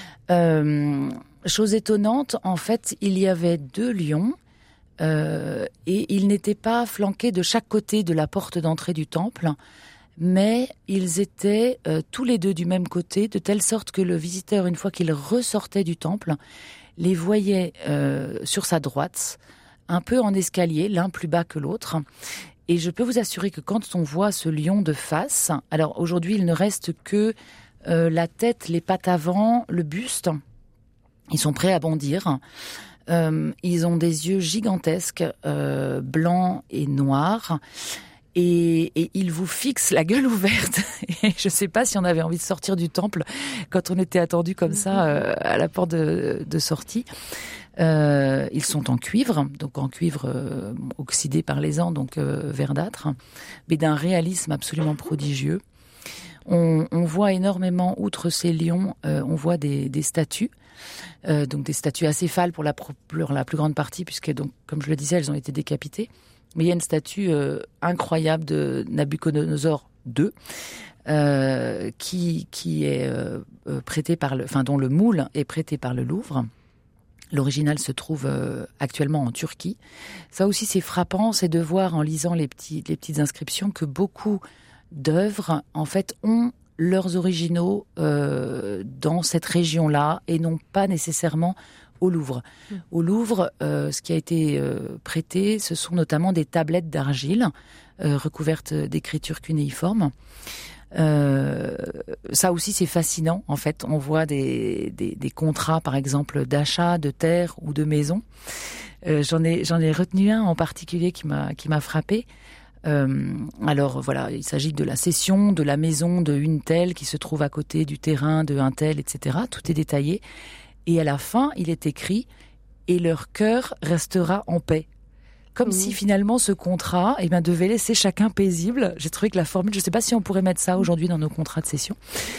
Chose étonnante, en fait, il y avait 2 lions. Et ils n'étaient pas flanqués de chaque côté de la porte d'entrée du temple, mais ils étaient tous les 2 du même côté, de telle sorte que le visiteur, une fois qu'il ressortait du temple, les voyait sur sa droite, un peu en escalier, l'un plus bas que l'autre. Et je peux vous assurer que quand on voit ce lion de face, alors aujourd'hui il ne reste que la tête, les pattes avant, le buste, ils sont prêts à bondir. Ils ont des yeux gigantesques, blancs et noirs. Et il vous fixe la gueule ouverte. Et je ne sais pas si on avait envie de sortir du temple quand on était attendu comme ça à la porte de sortie. Ils sont en cuivre, donc en cuivre oxydé par les ans, donc verdâtre, mais d'un réalisme absolument prodigieux. On voit énormément, outre ces lions, on voit des statues, donc des statues acéphales pour la plus grande partie, puisque donc, comme je le disais, elles ont été décapitées. Mais il y a une statue incroyable de Nabuchodonosor II, qui est prêtée dont le moule est prêté par le Louvre. L'original se trouve actuellement en Turquie. Ça aussi, c'est frappant, c'est de voir en lisant les petites inscriptions que beaucoup d'œuvres, en fait, ont leurs originaux dans cette région-là et non pas nécessairement au Louvre. Au Louvre, ce qui a été prêté, ce sont notamment des tablettes d'argile recouvertes d'écritures cunéiformes. Ça aussi, c'est fascinant. En fait, on voit des contrats, par exemple, d'achat de terre ou de maison. J'en ai retenu un en particulier qui m'a frappé. Alors voilà, il s'agit de la cession de la maison de une telle qui se trouve à côté du terrain de un tel, etc. Tout est détaillé. Et à la fin, il est écrit « Et leur cœur restera en paix ». Comme si finalement ce contrat devait laisser chacun paisible. J'ai trouvé que la formule, je ne sais pas si on pourrait mettre ça aujourd'hui dans nos contrats de cession.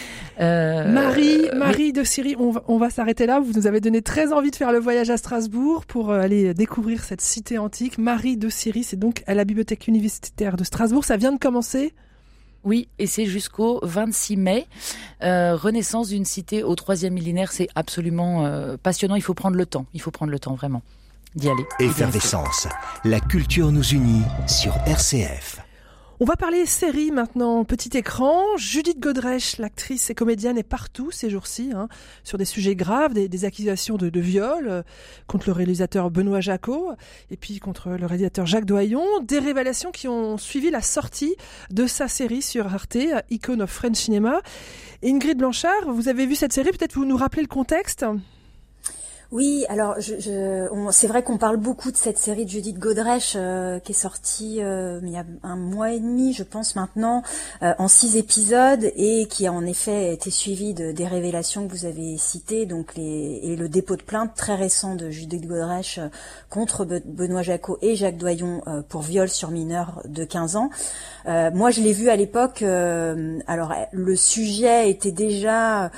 Marie de Syrie, on va s'arrêter là. Vous nous avez donné très envie de faire le voyage à Strasbourg pour aller découvrir cette cité antique. Marie de Syrie, c'est donc à la Bibliothèque universitaire de Strasbourg. Ça vient de commencer ? Oui, et c'est jusqu'au 26 mai. Renaissance d'une cité au 3e millénaire, c'est absolument passionnant. Il faut prendre le temps vraiment d'y aller. Effervescence, la culture nous unit sur RCF. On va parler série maintenant, petit écran. Judith Godrèche, l'actrice et comédienne, est partout ces jours-ci, sur des sujets graves, des accusations de viol contre le réalisateur Benoît Jacquot et puis contre le réalisateur Jacques Doyon. Des révélations qui ont suivi la sortie de sa série sur Arte, Icon of French Cinema. Et Ingrid Blanchard, vous avez vu cette série, peut-être vous nous rappelez le contexte ? Oui, alors c'est vrai qu'on parle beaucoup de cette série de Judith Godrèche qui est sortie il y a 1 mois et demi, je pense maintenant, en 6 épisodes et qui a en effet été suivie des révélations que vous avez citées, donc et le dépôt de plainte très récent de Judith Godrèche contre Benoît Jacquot et Jacques Doyon pour viol sur mineur de 15 ans. Moi, je l'ai vu à l'époque. Alors, le sujet était déjà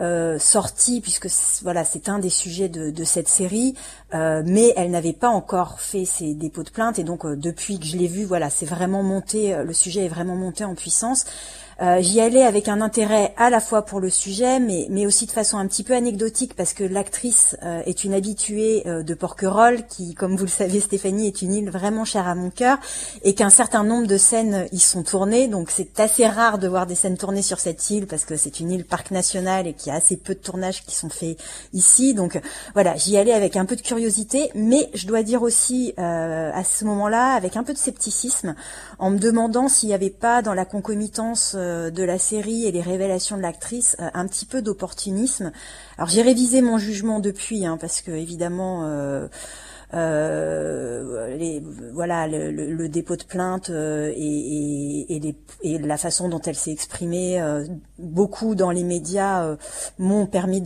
sorti puisque voilà, c'est un des sujets de cette série, mais elle n'avait pas encore fait ses dépôts de plainte et donc depuis que je l'ai vu, voilà, c'est vraiment monté. Le sujet est vraiment monté en puissance. J'y allais avec un intérêt à la fois pour le sujet, mais aussi de façon un petit peu anecdotique parce que l'actrice est une habituée de Porquerolles, qui, comme vous le savez, Stéphanie, est une île vraiment chère à mon cœur, et qu'un certain nombre de scènes y sont tournées. Donc c'est assez rare de voir des scènes tournées sur cette île parce que c'est une île parc national et qu'il y a assez peu de tournages qui sont faits ici. Donc voilà, j'y allais avec un peu de curiosité, mais je dois dire aussi à ce moment-là avec un peu de scepticisme, en me demandant s'il n'y avait pas dans la concomitance de la série et les révélations de l'actrice un petit peu d'opportunisme. Alors j'ai révisé mon jugement depuis, parce que évidemment le dépôt de plainte et la façon dont elle s'est exprimée beaucoup dans les médias m'ont permis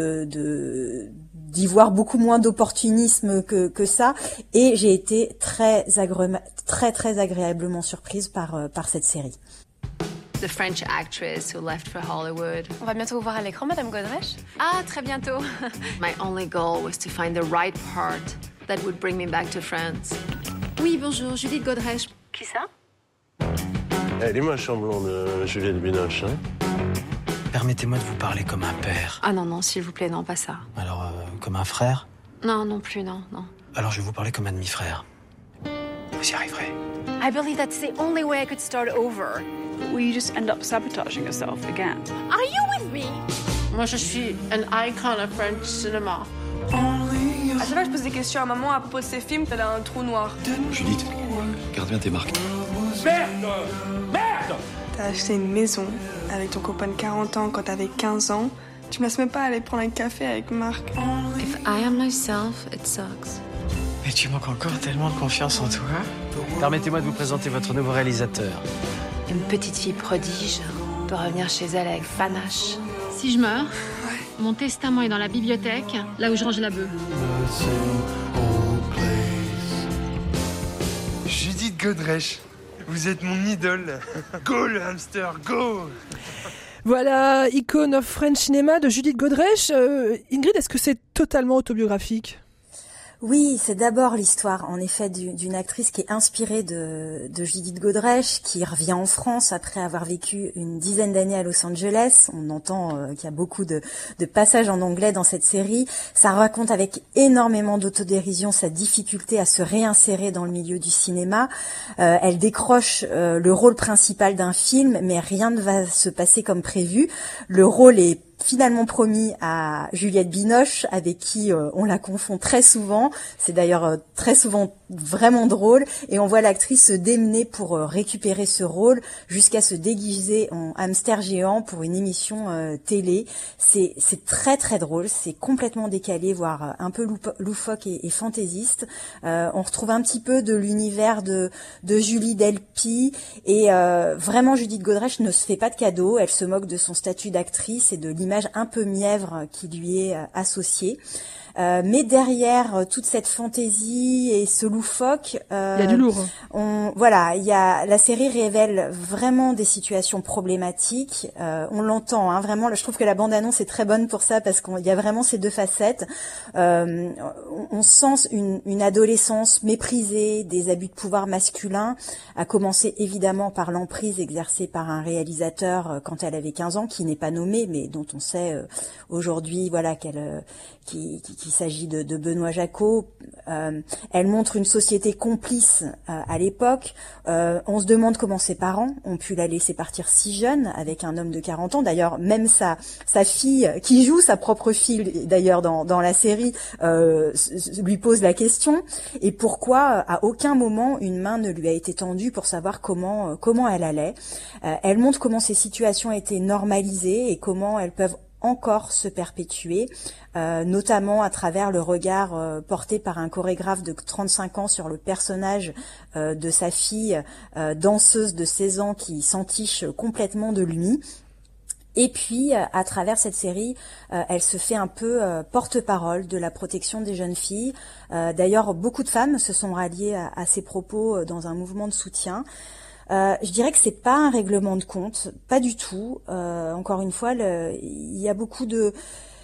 d'y voir beaucoup moins d'opportunisme que ça, et j'ai été très agréablement surprise par cette série. The French actress who left for Hollywood. On va bientôt vous voir à l'écran, Madame Godrèche. Ah, très bientôt. My only goal was to find the right part that would bring me back to France. Oui, bonjour, Judith Godrèche. Qui ça? Elle est moche en blonde, Juliette Binoche. Permettez-moi de vous parler comme un père. Ah non, s'il vous plaît, non, pas ça. Alors, comme un frère? Non, non plus, non. Alors, je vais vous parler comme un demi-frère. Vous y arriverez. I believe that's the only way I could start over. Will you just end up sabotaging yourself again? Are you with me? Moi, je suis an icon of French cinema. À chaque fois que je pose des questions à maman à propos de ces films, elle a un trou noir. Judith, garde bien tes marques. Merde! T'as acheté une maison avec ton copain de 40 ans quand t'avais 15 ans. Tu me laisses même pas aller prendre un café avec Marc. If I am myself, it sucks. Mais tu manques encore tellement de confiance en toi. Permettez-moi de vous présenter votre nouveau réalisateur. Une petite fille prodige peut revenir chez elle avec panache. Si je meurs, Mon testament est dans la bibliothèque, là où je range la bœuf. Judith Godrèche, vous êtes mon idole. Go le hamster, go! Voilà, Icon of French Cinema de Judith Godrèche. Ingrid, est-ce que c'est totalement autobiographique ? Oui, c'est d'abord l'histoire, en effet, d'une actrice qui est inspirée de Judith Godrèche, qui revient en France après avoir vécu une dizaine d'années à Los Angeles. On entend qu'il y a beaucoup de passages en anglais dans cette série. Ça raconte avec énormément d'autodérision sa difficulté à se réinsérer dans le milieu du cinéma. Elle décroche le rôle principal d'un film, mais rien ne va se passer comme prévu. Le rôle est finalement promis à Juliette Binoche, avec qui on la confond très souvent. C'est d'ailleurs très souvent vraiment drôle, et on voit l'actrice se démener pour récupérer ce rôle jusqu'à se déguiser en hamster géant pour une émission télé. C'est très très drôle, c'est complètement décalé, voire un peu loufoque et fantaisiste. On retrouve un petit peu de l'univers de Julie Delpy, et vraiment Judith Godrèche ne se fait pas de cadeau. Elle se moque de son statut d'actrice et de l'image un peu mièvre qui lui est associée. Mais derrière toute cette fantaisie et ce loufoque, il y a du lourd. La série révèle vraiment des situations problématiques. On l'entend, hein, vraiment. Je trouve que la bande-annonce est très bonne pour ça, parce qu'il y a vraiment ces deux facettes. On sent une adolescence méprisée, des abus de pouvoir masculins, à commencer évidemment par l'emprise exercée par un réalisateur quand elle avait 15 ans, qui n'est pas nommé, mais dont on sait aujourd'hui, voilà, qu'il s'agit de Benoît Jacot. Elle montre une société complice à l'époque. On se demande comment ses parents ont pu la laisser partir si jeune avec un homme de 40 ans. D'ailleurs, même sa fille, qui joue sa propre fille d'ailleurs dans la série, lui pose la question. Et pourquoi à aucun moment une main ne lui a été tendue pour savoir comment elle allait. Elle montre comment ces situations étaient normalisées et comment elles peuvent encore se perpétuer, notamment à travers le regard porté par un chorégraphe de 35 ans sur le personnage de sa fille, danseuse de 16 ans, qui s'entiche complètement de lui. Et puis, à travers cette série, elle se fait un peu porte-parole de la protection des jeunes filles. D'ailleurs, beaucoup de femmes se sont ralliées à ses propos dans un mouvement de soutien. Je dirais que c'est pas un règlement de compte, pas du tout. Encore une fois, il y a beaucoup de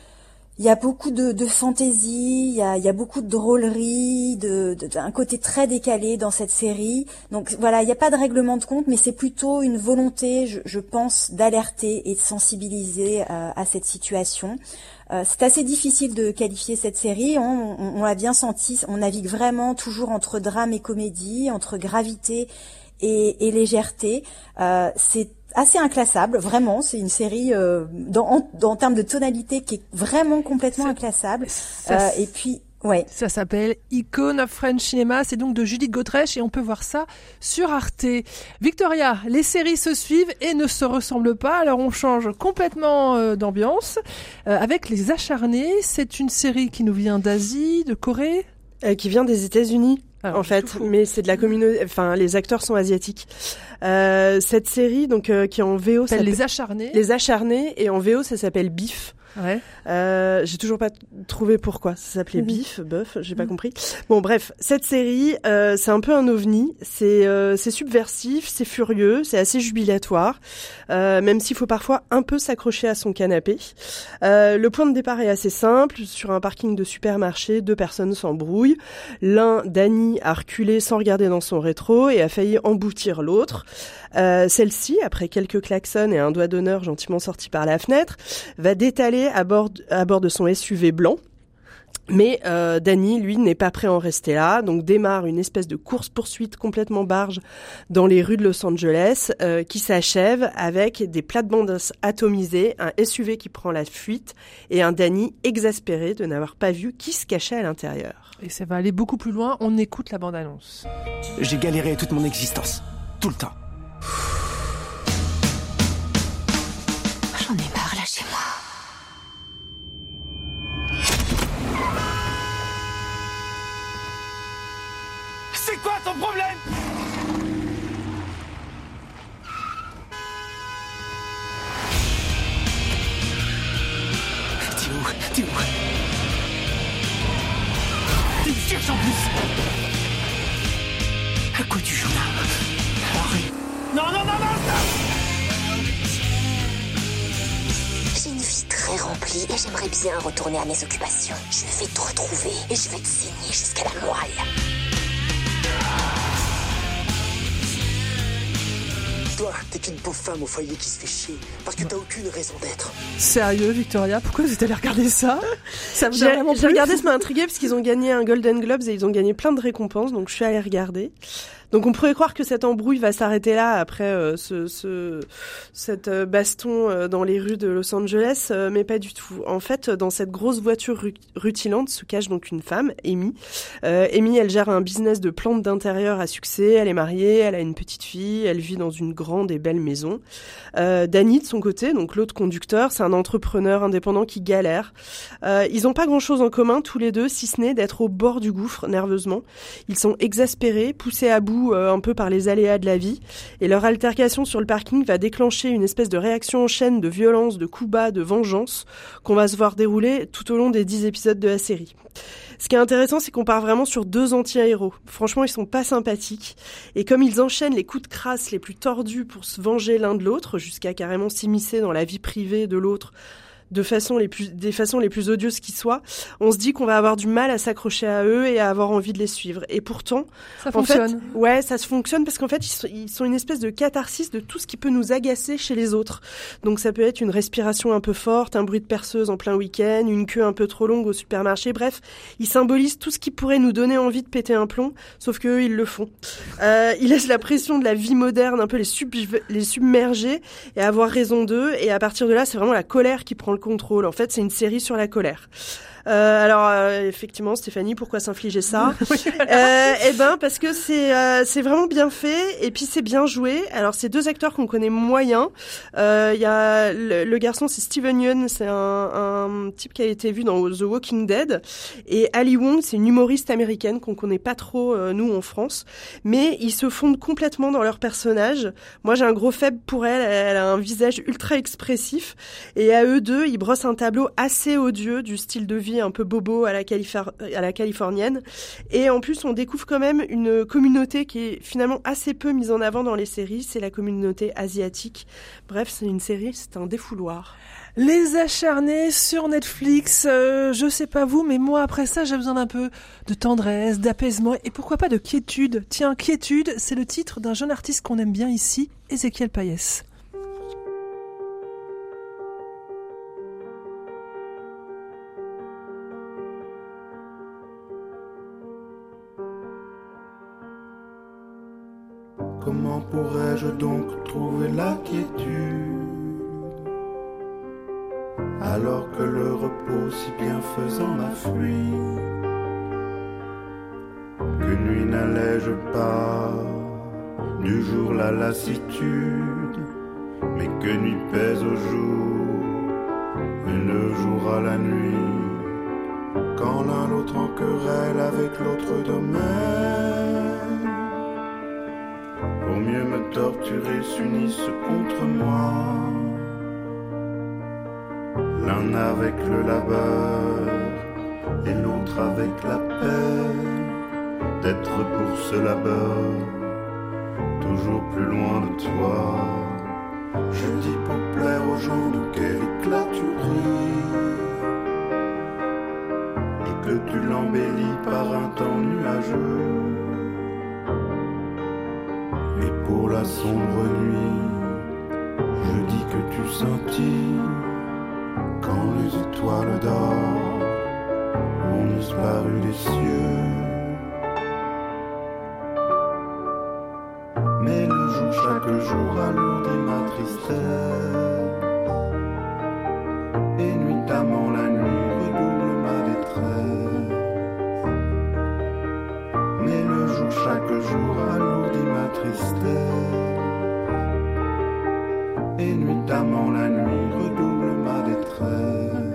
fantaisie, il y a beaucoup de drôlerie, un côté très décalé dans cette série. Donc voilà, il n'y a pas de règlement de compte, mais c'est plutôt une volonté, je pense, d'alerter et de sensibiliser à cette situation. C'est assez difficile de qualifier cette série, on l'a bien senti, on navigue vraiment toujours entre drame et comédie, entre gravité et légèreté. C'est assez inclassable, vraiment. C'est une série en termes de tonalité qui est vraiment complètement inclassable. Et puis, ouais. Ça s'appelle Icon of French Cinema. C'est donc de Judith Godrèche et on peut voir ça sur Arte. Victoria, les séries se suivent et ne se ressemblent pas. Alors on change complètement d'ambiance avec Les Acharnés. C'est une série qui nous vient d'Asie, de Corée, qui vient des États-Unis. En fait, mais c'est de la communauté. Enfin, les acteurs sont asiatiques. Cette série, donc, qui est en VO, s'appelle Les Acharnés. Les Acharnés, et en VO, ça s'appelle Beef. Ouais. J'ai toujours pas trouvé pourquoi ça s'appelait Bœuf, j'ai pas compris. Bon, bref, cette série, c'est un peu un ovni. C'est subversif, c'est furieux, c'est assez jubilatoire, même s'il faut parfois un peu s'accrocher à son canapé. Le point de départ est assez simple. Sur un parking de supermarché, deux personnes s'embrouillent. L'un, Danny, a reculé sans regarder dans son rétro et a failli emboutir l'autre. Celle-ci, après quelques klaxons et un doigt d'honneur gentiment sorti par la fenêtre, va détaler à bord de son SUV blanc. Mais Danny, lui, n'est pas prêt à en rester là, donc démarre une espèce de course-poursuite complètement barge dans les rues de Los Angeles, qui s'achève avec des plates-bandes atomisées, un SUV qui prend la fuite et un Danny exaspéré de n'avoir pas vu qui se cachait à l'intérieur. Et ça va aller beaucoup plus loin, on écoute la bande-annonce. J'ai galéré toute mon existence, tout le temps. J'en ai marre, lâchez-moi. C'est quoi ton problème? Dis-moi. T'es où? Tu me cherches en plus. À quoi tu joues là? Arrête. Non, stop! J'ai une vie très remplie et j'aimerais bien retourner à mes occupations. Je vais te retrouver et je vais te saigner jusqu'à la moelle. Toi, t'es qu'une pauvre femme au foyer qui se fait chier parce que t'as aucune raison d'être. Sérieux, Victoria, pourquoi vous êtes allé regarder ça? Ça vous a vraiment plu? J'ai regardé, ça m'a intrigué parce qu'ils ont gagné un Golden Globes et ils ont gagné plein de récompenses, donc je suis allée regarder. Donc on pourrait croire que cette embrouille va s'arrêter là après cette baston dans les rues de Los Angeles, mais pas du tout. En fait, dans cette grosse voiture rutilante se cache donc une femme, Amy. Amy, elle gère un business de plantes d'intérieur à succès, elle est mariée, elle a une petite fille, elle vit dans une grande et belle maison. Danny, de son côté, donc l'autre conducteur, c'est un entrepreneur indépendant qui galère. Ils ont pas grand-chose en commun tous les deux, si ce n'est d'être au bord du gouffre, nerveusement. Ils sont exaspérés, poussés à bout un peu par les aléas de la vie, et leur altercation sur le parking va déclencher une espèce de réaction en chaîne de violence, de coups bas, de vengeance qu'on va se voir dérouler tout au long des 10 épisodes de la série. Ce qui est intéressant, c'est qu'on part vraiment sur deux anti-héros. Franchement, ils sont pas sympathiques. Et comme ils enchaînent les coups de crasse les plus tordus pour se venger l'un de l'autre, jusqu'à carrément s'immiscer dans la vie privée de l'autre, des façons les plus odieuses qui soient, on se dit qu'on va avoir du mal à s'accrocher à eux et à avoir envie de les suivre. Et pourtant, ça fonctionne. Ça se fonctionne parce qu'en fait, ils sont une espèce de catharsis de tout ce qui peut nous agacer chez les autres. Donc ça peut être une respiration un peu forte, un bruit de perceuse en plein week-end, une queue un peu trop longue au supermarché. Bref, ils symbolisent tout ce qui pourrait nous donner envie de péter un plomb, sauf qu'eux, ils le font. Ils laissent la pression de la vie moderne un peu les submerger et avoir raison d'eux. Et à partir de là, c'est vraiment la colère qui prend le contrôle. En fait, c'est une série sur la colère. Effectivement, Stéphanie, pourquoi s'infliger ça? Parce que c'est vraiment bien fait et puis c'est bien joué. Alors, c'est deux acteurs qu'on connaît moyen. Il y a le garçon, c'est Steven Yeun, c'est un type qui a été vu dans The Walking Dead, et Ali Wong, c'est une humoriste américaine qu'on connaît pas trop nous en France, mais ils se fondent complètement dans leur personnage. Moi, j'ai un gros faible pour elle. Elle a un visage ultra expressif et à eux deux, ils brossent un tableau assez odieux du style de vie un peu bobo à la californienne. Et en plus, on découvre quand même une communauté qui est finalement assez peu mise en avant dans les séries, c'est la communauté asiatique. Bref, c'est une série, c'est un défouloir. Les Acharnés sur Netflix, je sais pas vous, mais moi après ça j'ai besoin d'un peu de tendresse, d'apaisement et pourquoi pas de quiétude. Tiens, Quiétude, c'est le titre d'un jeune artiste qu'on aime bien ici, Ézéchiel Payès. Comment pourrais-je donc trouver la quiétude alors que le repos si bienfaisant m'a fui? Que nuit n'allège pas du jour la lassitude, mais que nuit pèse au jour et le jour à la nuit, quand l'un l'autre en querelle avec l'autre domaine. Pour mieux me torturer s'unissent contre moi, l'un avec le labeur et l'autre avec la paix d'être pour ce labeur toujours plus loin de toi. Je dis pour plaire aux gens de quel éclat tu ris et que tu l'embellis par un temps nuageux. Et pour la sombre nuit, je dis que tu scintilles quand les étoiles d'or ont disparu des cieux. Mais le jour, chaque jour, alourdit ma tristesse, et nuitamment la nuit redouble ma détresse. Mais le jour, chaque jour, alourdit ma tristesse, et nuitamment la nuit redouble ma détresse.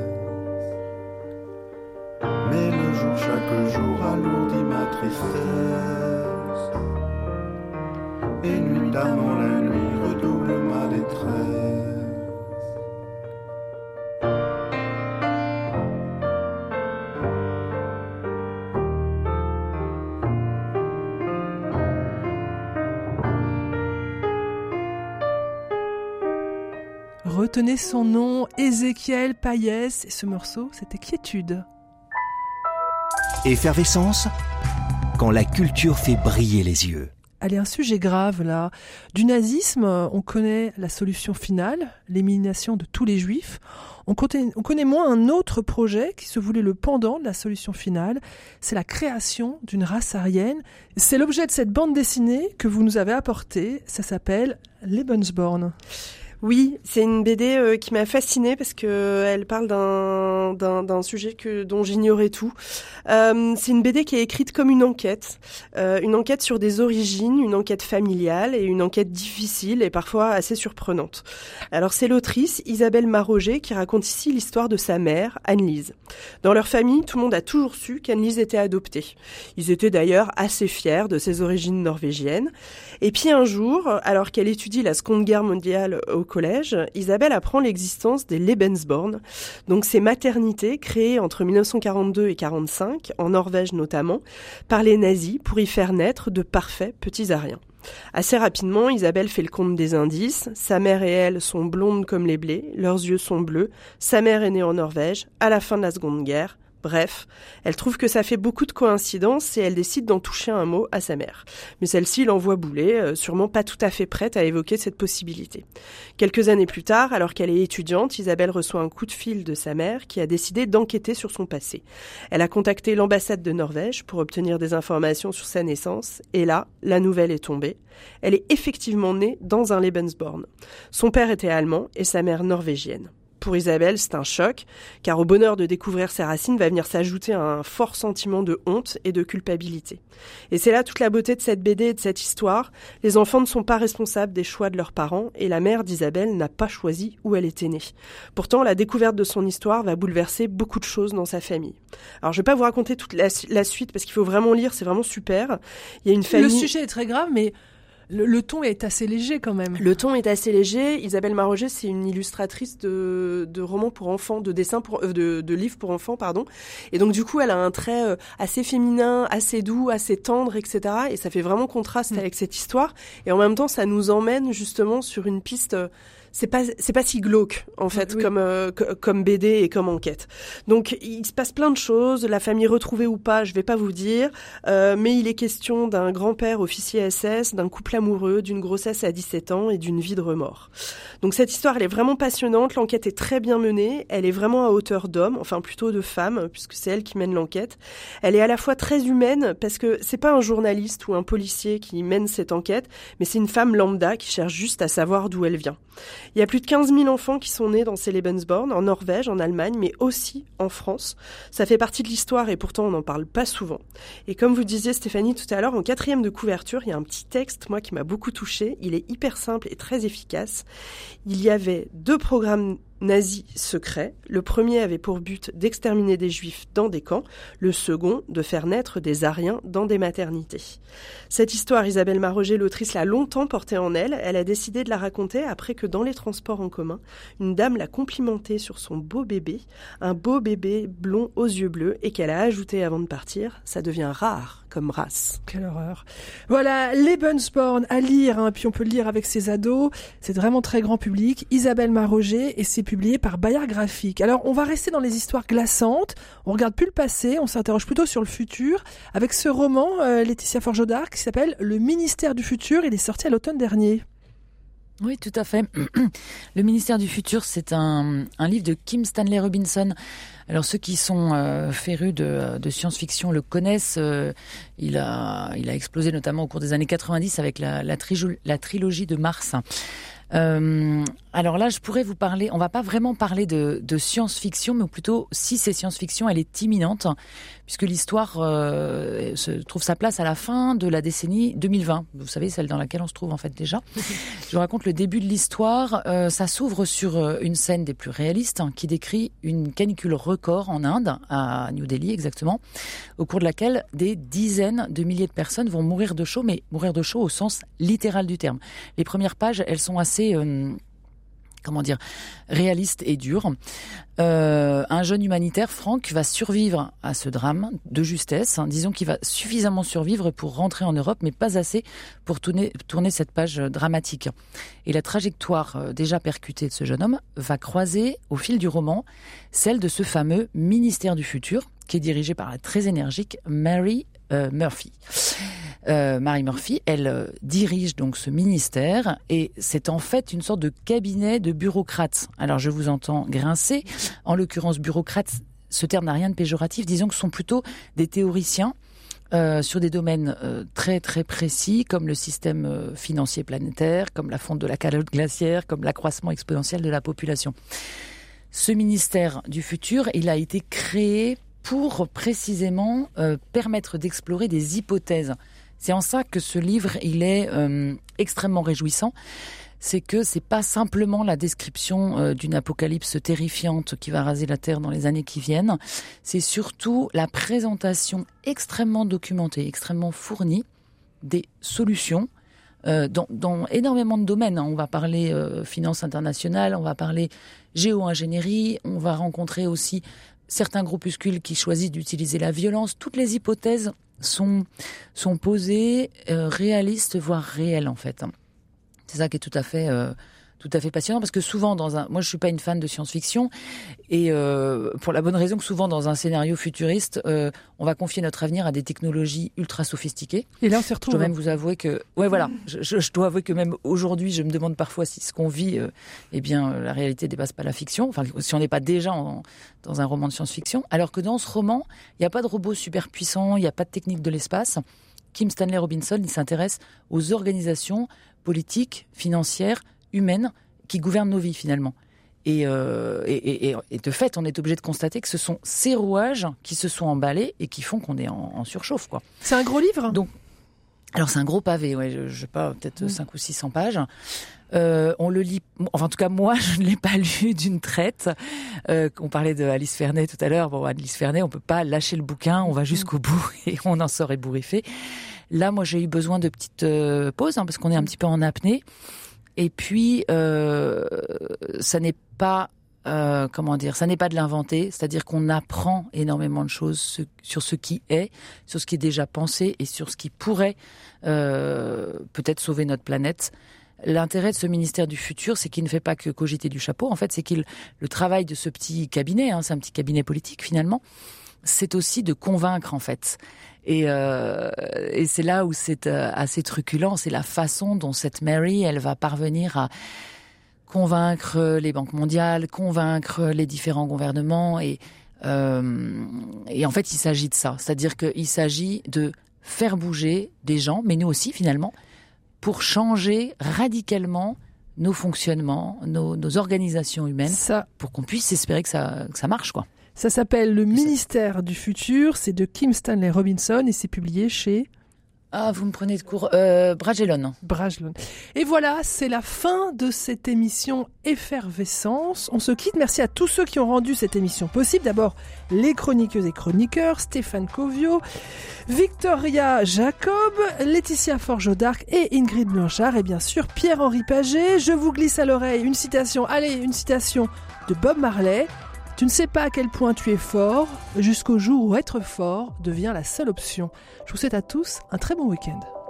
Mais le jour, chaque jour, alourdit ma tristesse, et nuitamment la nuit redouble ma détresse. retenez son nom, Ézéchiel Payès, et ce morceau, c'était Quiétude. Effervescence, quand la culture fait briller les yeux. Allez, un sujet grave là. Du nazisme, on connaît la solution finale, l'élimination de tous les juifs. On connaît moins un autre projet qui se voulait le pendant de la solution finale. C'est la création d'une race aryenne. C'est l'objet de cette bande dessinée que vous nous avez apportée. Ça s'appelle Lebensborn. Oui, c'est une BD qui m'a fascinée parce que elle parle d'un sujet dont j'ignorais tout. C'est une BD qui est écrite comme une enquête sur des origines, une enquête familiale et une enquête difficile et parfois assez surprenante. Alors c'est l'autrice Isabelle Marauger qui raconte ici l'histoire de sa mère, Anne-Lise. Dans leur famille, tout le monde a toujours su qu'Anne-Lise était adoptée. Ils étaient d'ailleurs assez fiers de ses origines norvégiennes. Et puis un jour, alors qu'elle étudie la Seconde Guerre mondiale au collège, Isabelle apprend l'existence des Lebensborn, donc ces maternités créées entre 1942 et 1945, en Norvège notamment, par les nazis pour y faire naître de parfaits petits Aryens. Assez rapidement, Isabelle fait le compte des indices. Sa mère et elle sont blondes comme les blés, leurs yeux sont bleus. Sa mère est née en Norvège, à la fin de la Seconde Guerre. Bref, elle trouve que ça fait beaucoup de coïncidences et elle décide d'en toucher un mot à sa mère. Mais celle-ci l'envoie bouler, sûrement pas tout à fait prête à évoquer cette possibilité. Quelques années plus tard, alors qu'elle est étudiante, Isabelle reçoit un coup de fil de sa mère qui a décidé d'enquêter sur son passé. Elle a contacté l'ambassade de Norvège pour obtenir des informations sur sa naissance et là, la nouvelle est tombée. Elle est effectivement née dans un Lebensborn. Son père était allemand et sa mère norvégienne. Pour Isabelle, c'est un choc, car au bonheur de découvrir ses racines va venir s'ajouter un fort sentiment de honte et de culpabilité. Et c'est là toute la beauté de cette BD et de cette histoire. Les enfants ne sont pas responsables des choix de leurs parents, et la mère d'Isabelle n'a pas choisi où elle était née. Pourtant, la découverte de son histoire va bouleverser beaucoup de choses dans sa famille. Alors, je vais pas vous raconter toute la suite, parce qu'il faut vraiment lire, c'est vraiment super. Il y a une famille... Le sujet est très grave, mais... Le ton est assez léger quand même. Le ton est assez léger. Isabelle Marauger, c'est une illustratrice de romans pour enfants, de livres pour enfants, pardon. Et donc du coup, elle a un trait assez féminin, assez doux, assez tendre, etc. Et ça fait vraiment contraste avec cette histoire. Et en même temps, ça nous emmène justement sur une piste... C'est pas si glauque en fait, oui. comme BD et comme enquête. Donc il se passe plein de choses, la famille retrouvée ou pas, je vais pas vous dire, mais il est question d'un grand-père officier SS, d'un couple amoureux, d'une grossesse à 17 ans et d'une vie de remords. Donc cette histoire, elle est vraiment passionnante, l'enquête est très bien menée, elle est vraiment à hauteur d'homme, enfin plutôt de femme, puisque c'est elle qui mène l'enquête. Elle est à la fois très humaine, parce que c'est pas un journaliste ou un policier qui mène cette enquête, mais c'est une femme lambda qui cherche juste à savoir d'où elle vient. Il y a plus de 15 000 enfants qui sont nés dans ces Lebensborn, en Norvège, en Allemagne, mais aussi en France. Ça fait partie de l'histoire et pourtant on n'en parle pas souvent. Et comme vous disiez Stéphanie tout à l'heure, en 4e de couverture, il y a un petit texte, moi, qui m'a beaucoup touchée. Il est hyper simple et très efficace. Il y avait 2 programmes nazis secrets. Le premier avait pour but d'exterminer des juifs dans des camps, le second de faire naître des Aryens dans des maternités. Cette histoire, Isabelle Marauger, l'autrice, l'a longtemps portée en elle. Elle a décidé de la raconter après que dans les transports en commun, une dame l'a complimentée sur son beau bébé, un beau bébé blond aux yeux bleus, et qu'elle a ajouté avant de partir, ça devient rare comme race. Quelle horreur. Voilà, Lebensborn à lire, puis on peut le lire avec ses ados. C'est vraiment très grand public. Isabelle Marauger, et c'est publié par Bayard Graphique. Alors, on va rester dans les histoires glaçantes. On regarde plus le passé, on s'interroge plutôt sur le futur. Avec ce roman, Laetitia Forgeaudard, qui s'appelle Le ministère du futur. Il est sorti à l'automne dernier. Oui, tout à fait. Le ministère du futur, c'est un livre de Kim Stanley Robinson. Alors ceux qui sont férus de science-fiction le connaissent. Il a explosé notamment au cours des années 90 avec la trilogie de Mars. Alors là, je pourrais vous parler, on va pas vraiment parler de science-fiction, mais plutôt, si c'est science-fiction, elle est imminente, puisque l'histoire se trouve sa place à la fin de la décennie 2020. Vous savez, celle dans laquelle on se trouve en fait déjà. Je vous raconte le début de l'histoire. Ça s'ouvre sur une scène des plus réalistes, qui décrit une canicule record en Inde, à New Delhi exactement, au cours de laquelle des dizaines de milliers de personnes vont mourir de chaud, mais mourir de chaud au sens littéral du terme. Les premières pages, elles sont assez réaliste et dur. Un jeune humanitaire, Franck, va survivre à ce drame de justesse. Disons qu'il va suffisamment survivre pour rentrer en Europe, mais pas assez pour tourner cette page dramatique. Et la trajectoire déjà percutée de ce jeune homme va croiser, au fil du roman, celle de ce fameux ministère du futur, qui est dirigé par la très énergique Mary Murphy. Mary Murphy, elle dirige donc ce ministère et c'est en fait une sorte de cabinet de bureaucrates. Alors je vous entends grincer, en l'occurrence bureaucrate, ce terme n'a rien de péjoratif, disons que ce sont plutôt des théoriciens sur des domaines très très précis comme le système financier planétaire, comme la fonte de la calotte glaciaire, comme l'accroissement exponentiel de la population. Ce ministère du futur, il a été créé pour précisément permettre d'explorer des hypothèses. C'est en ça que ce livre, il est extrêmement réjouissant. C'est que c'est pas simplement la description d'une apocalypse terrifiante qui va raser la Terre dans les années qui viennent. C'est surtout la présentation extrêmement documentée, extrêmement fournie des solutions dans énormément de domaines. On va parler finance internationale, on va parler géo-ingénierie, on va rencontrer aussi certains groupuscules qui choisissent d'utiliser la violence. Toutes les hypothèses sont posées, réalistes, voire réelles en fait. C'est ça qui est tout à fait passionnant parce que souvent moi je suis pas une fan de science-fiction et pour la bonne raison que souvent dans un scénario futuriste on va confier notre avenir à des technologies ultra sophistiquées. Et là on se retrouve. Je dois même vous avouer que je dois avouer que même aujourd'hui je me demande parfois si ce qu'on vit la réalité dépasse pas la fiction. Enfin si on n'est pas déjà dans un roman de science-fiction, alors que dans ce roman il n'y a pas de robots super puissants, il n'y a pas de technique de l'espace. Kim Stanley Robinson, il s'intéresse aux organisations politiques, financières, humaines, qui gouvernent nos vies finalement. Et de fait, on est obligé de constater que ce sont ces rouages qui se sont emballés et qui font qu'on est en surchauffe, quoi. C'est un gros livre ? Donc, alors c'est un gros pavé, je sais pas, peut-être 5 ou 600 pages. On le lit, enfin en tout cas moi je ne l'ai pas lu d'une traite. On parlait de Alice Fernet tout à l'heure. Bon, Alice Fernet, on peut pas lâcher le bouquin, on va jusqu'au bout et on en sort ébouriffé. Là, moi j'ai eu besoin de petites pauses parce qu'on est un petit peu en apnée. Et puis ça n'est pas ça n'est pas de l'inventer, c'est-à-dire qu'on apprend énormément de choses sur ce qui est, sur ce qui est déjà pensé et sur ce qui pourrait peut-être sauver notre planète. L'intérêt de ce ministère du futur, c'est qu'il ne fait pas que cogiter du chapeau. En fait, c'est le travail de ce petit cabinet, c'est un petit cabinet politique finalement, c'est aussi de convaincre en fait. Et c'est là où c'est assez truculent, c'est la façon dont cette Mary, elle va parvenir à convaincre les banques mondiales, convaincre les différents gouvernements et en fait il s'agit de ça, c'est-à-dire qu'il s'agit de faire bouger des gens, mais nous aussi finalement, pour changer radicalement nos fonctionnements, nos organisations humaines, pour qu'on puisse espérer que ça marche, quoi. Ça s'appelle Le Ministère du Futur, c'est de Kim Stanley Robinson et c'est publié chez... Ah, vous me prenez de court. Bragelonne. Et voilà, c'est la fin de cette émission Effervescence. On se quitte. Merci à tous ceux qui ont rendu cette émission possible. D'abord, les chroniqueuses et chroniqueurs, Stéphane Covio, Victoria Jacob, Laetitia Forgeau d'Arc et Ingrid Blanchard. Et bien sûr, Pierre-Henri Paget. Je vous glisse à l'oreille une citation de Bob Marley. Tu ne sais pas à quel point tu es fort, jusqu'au jour où être fort devient la seule option. Je vous souhaite à tous un très bon week-end.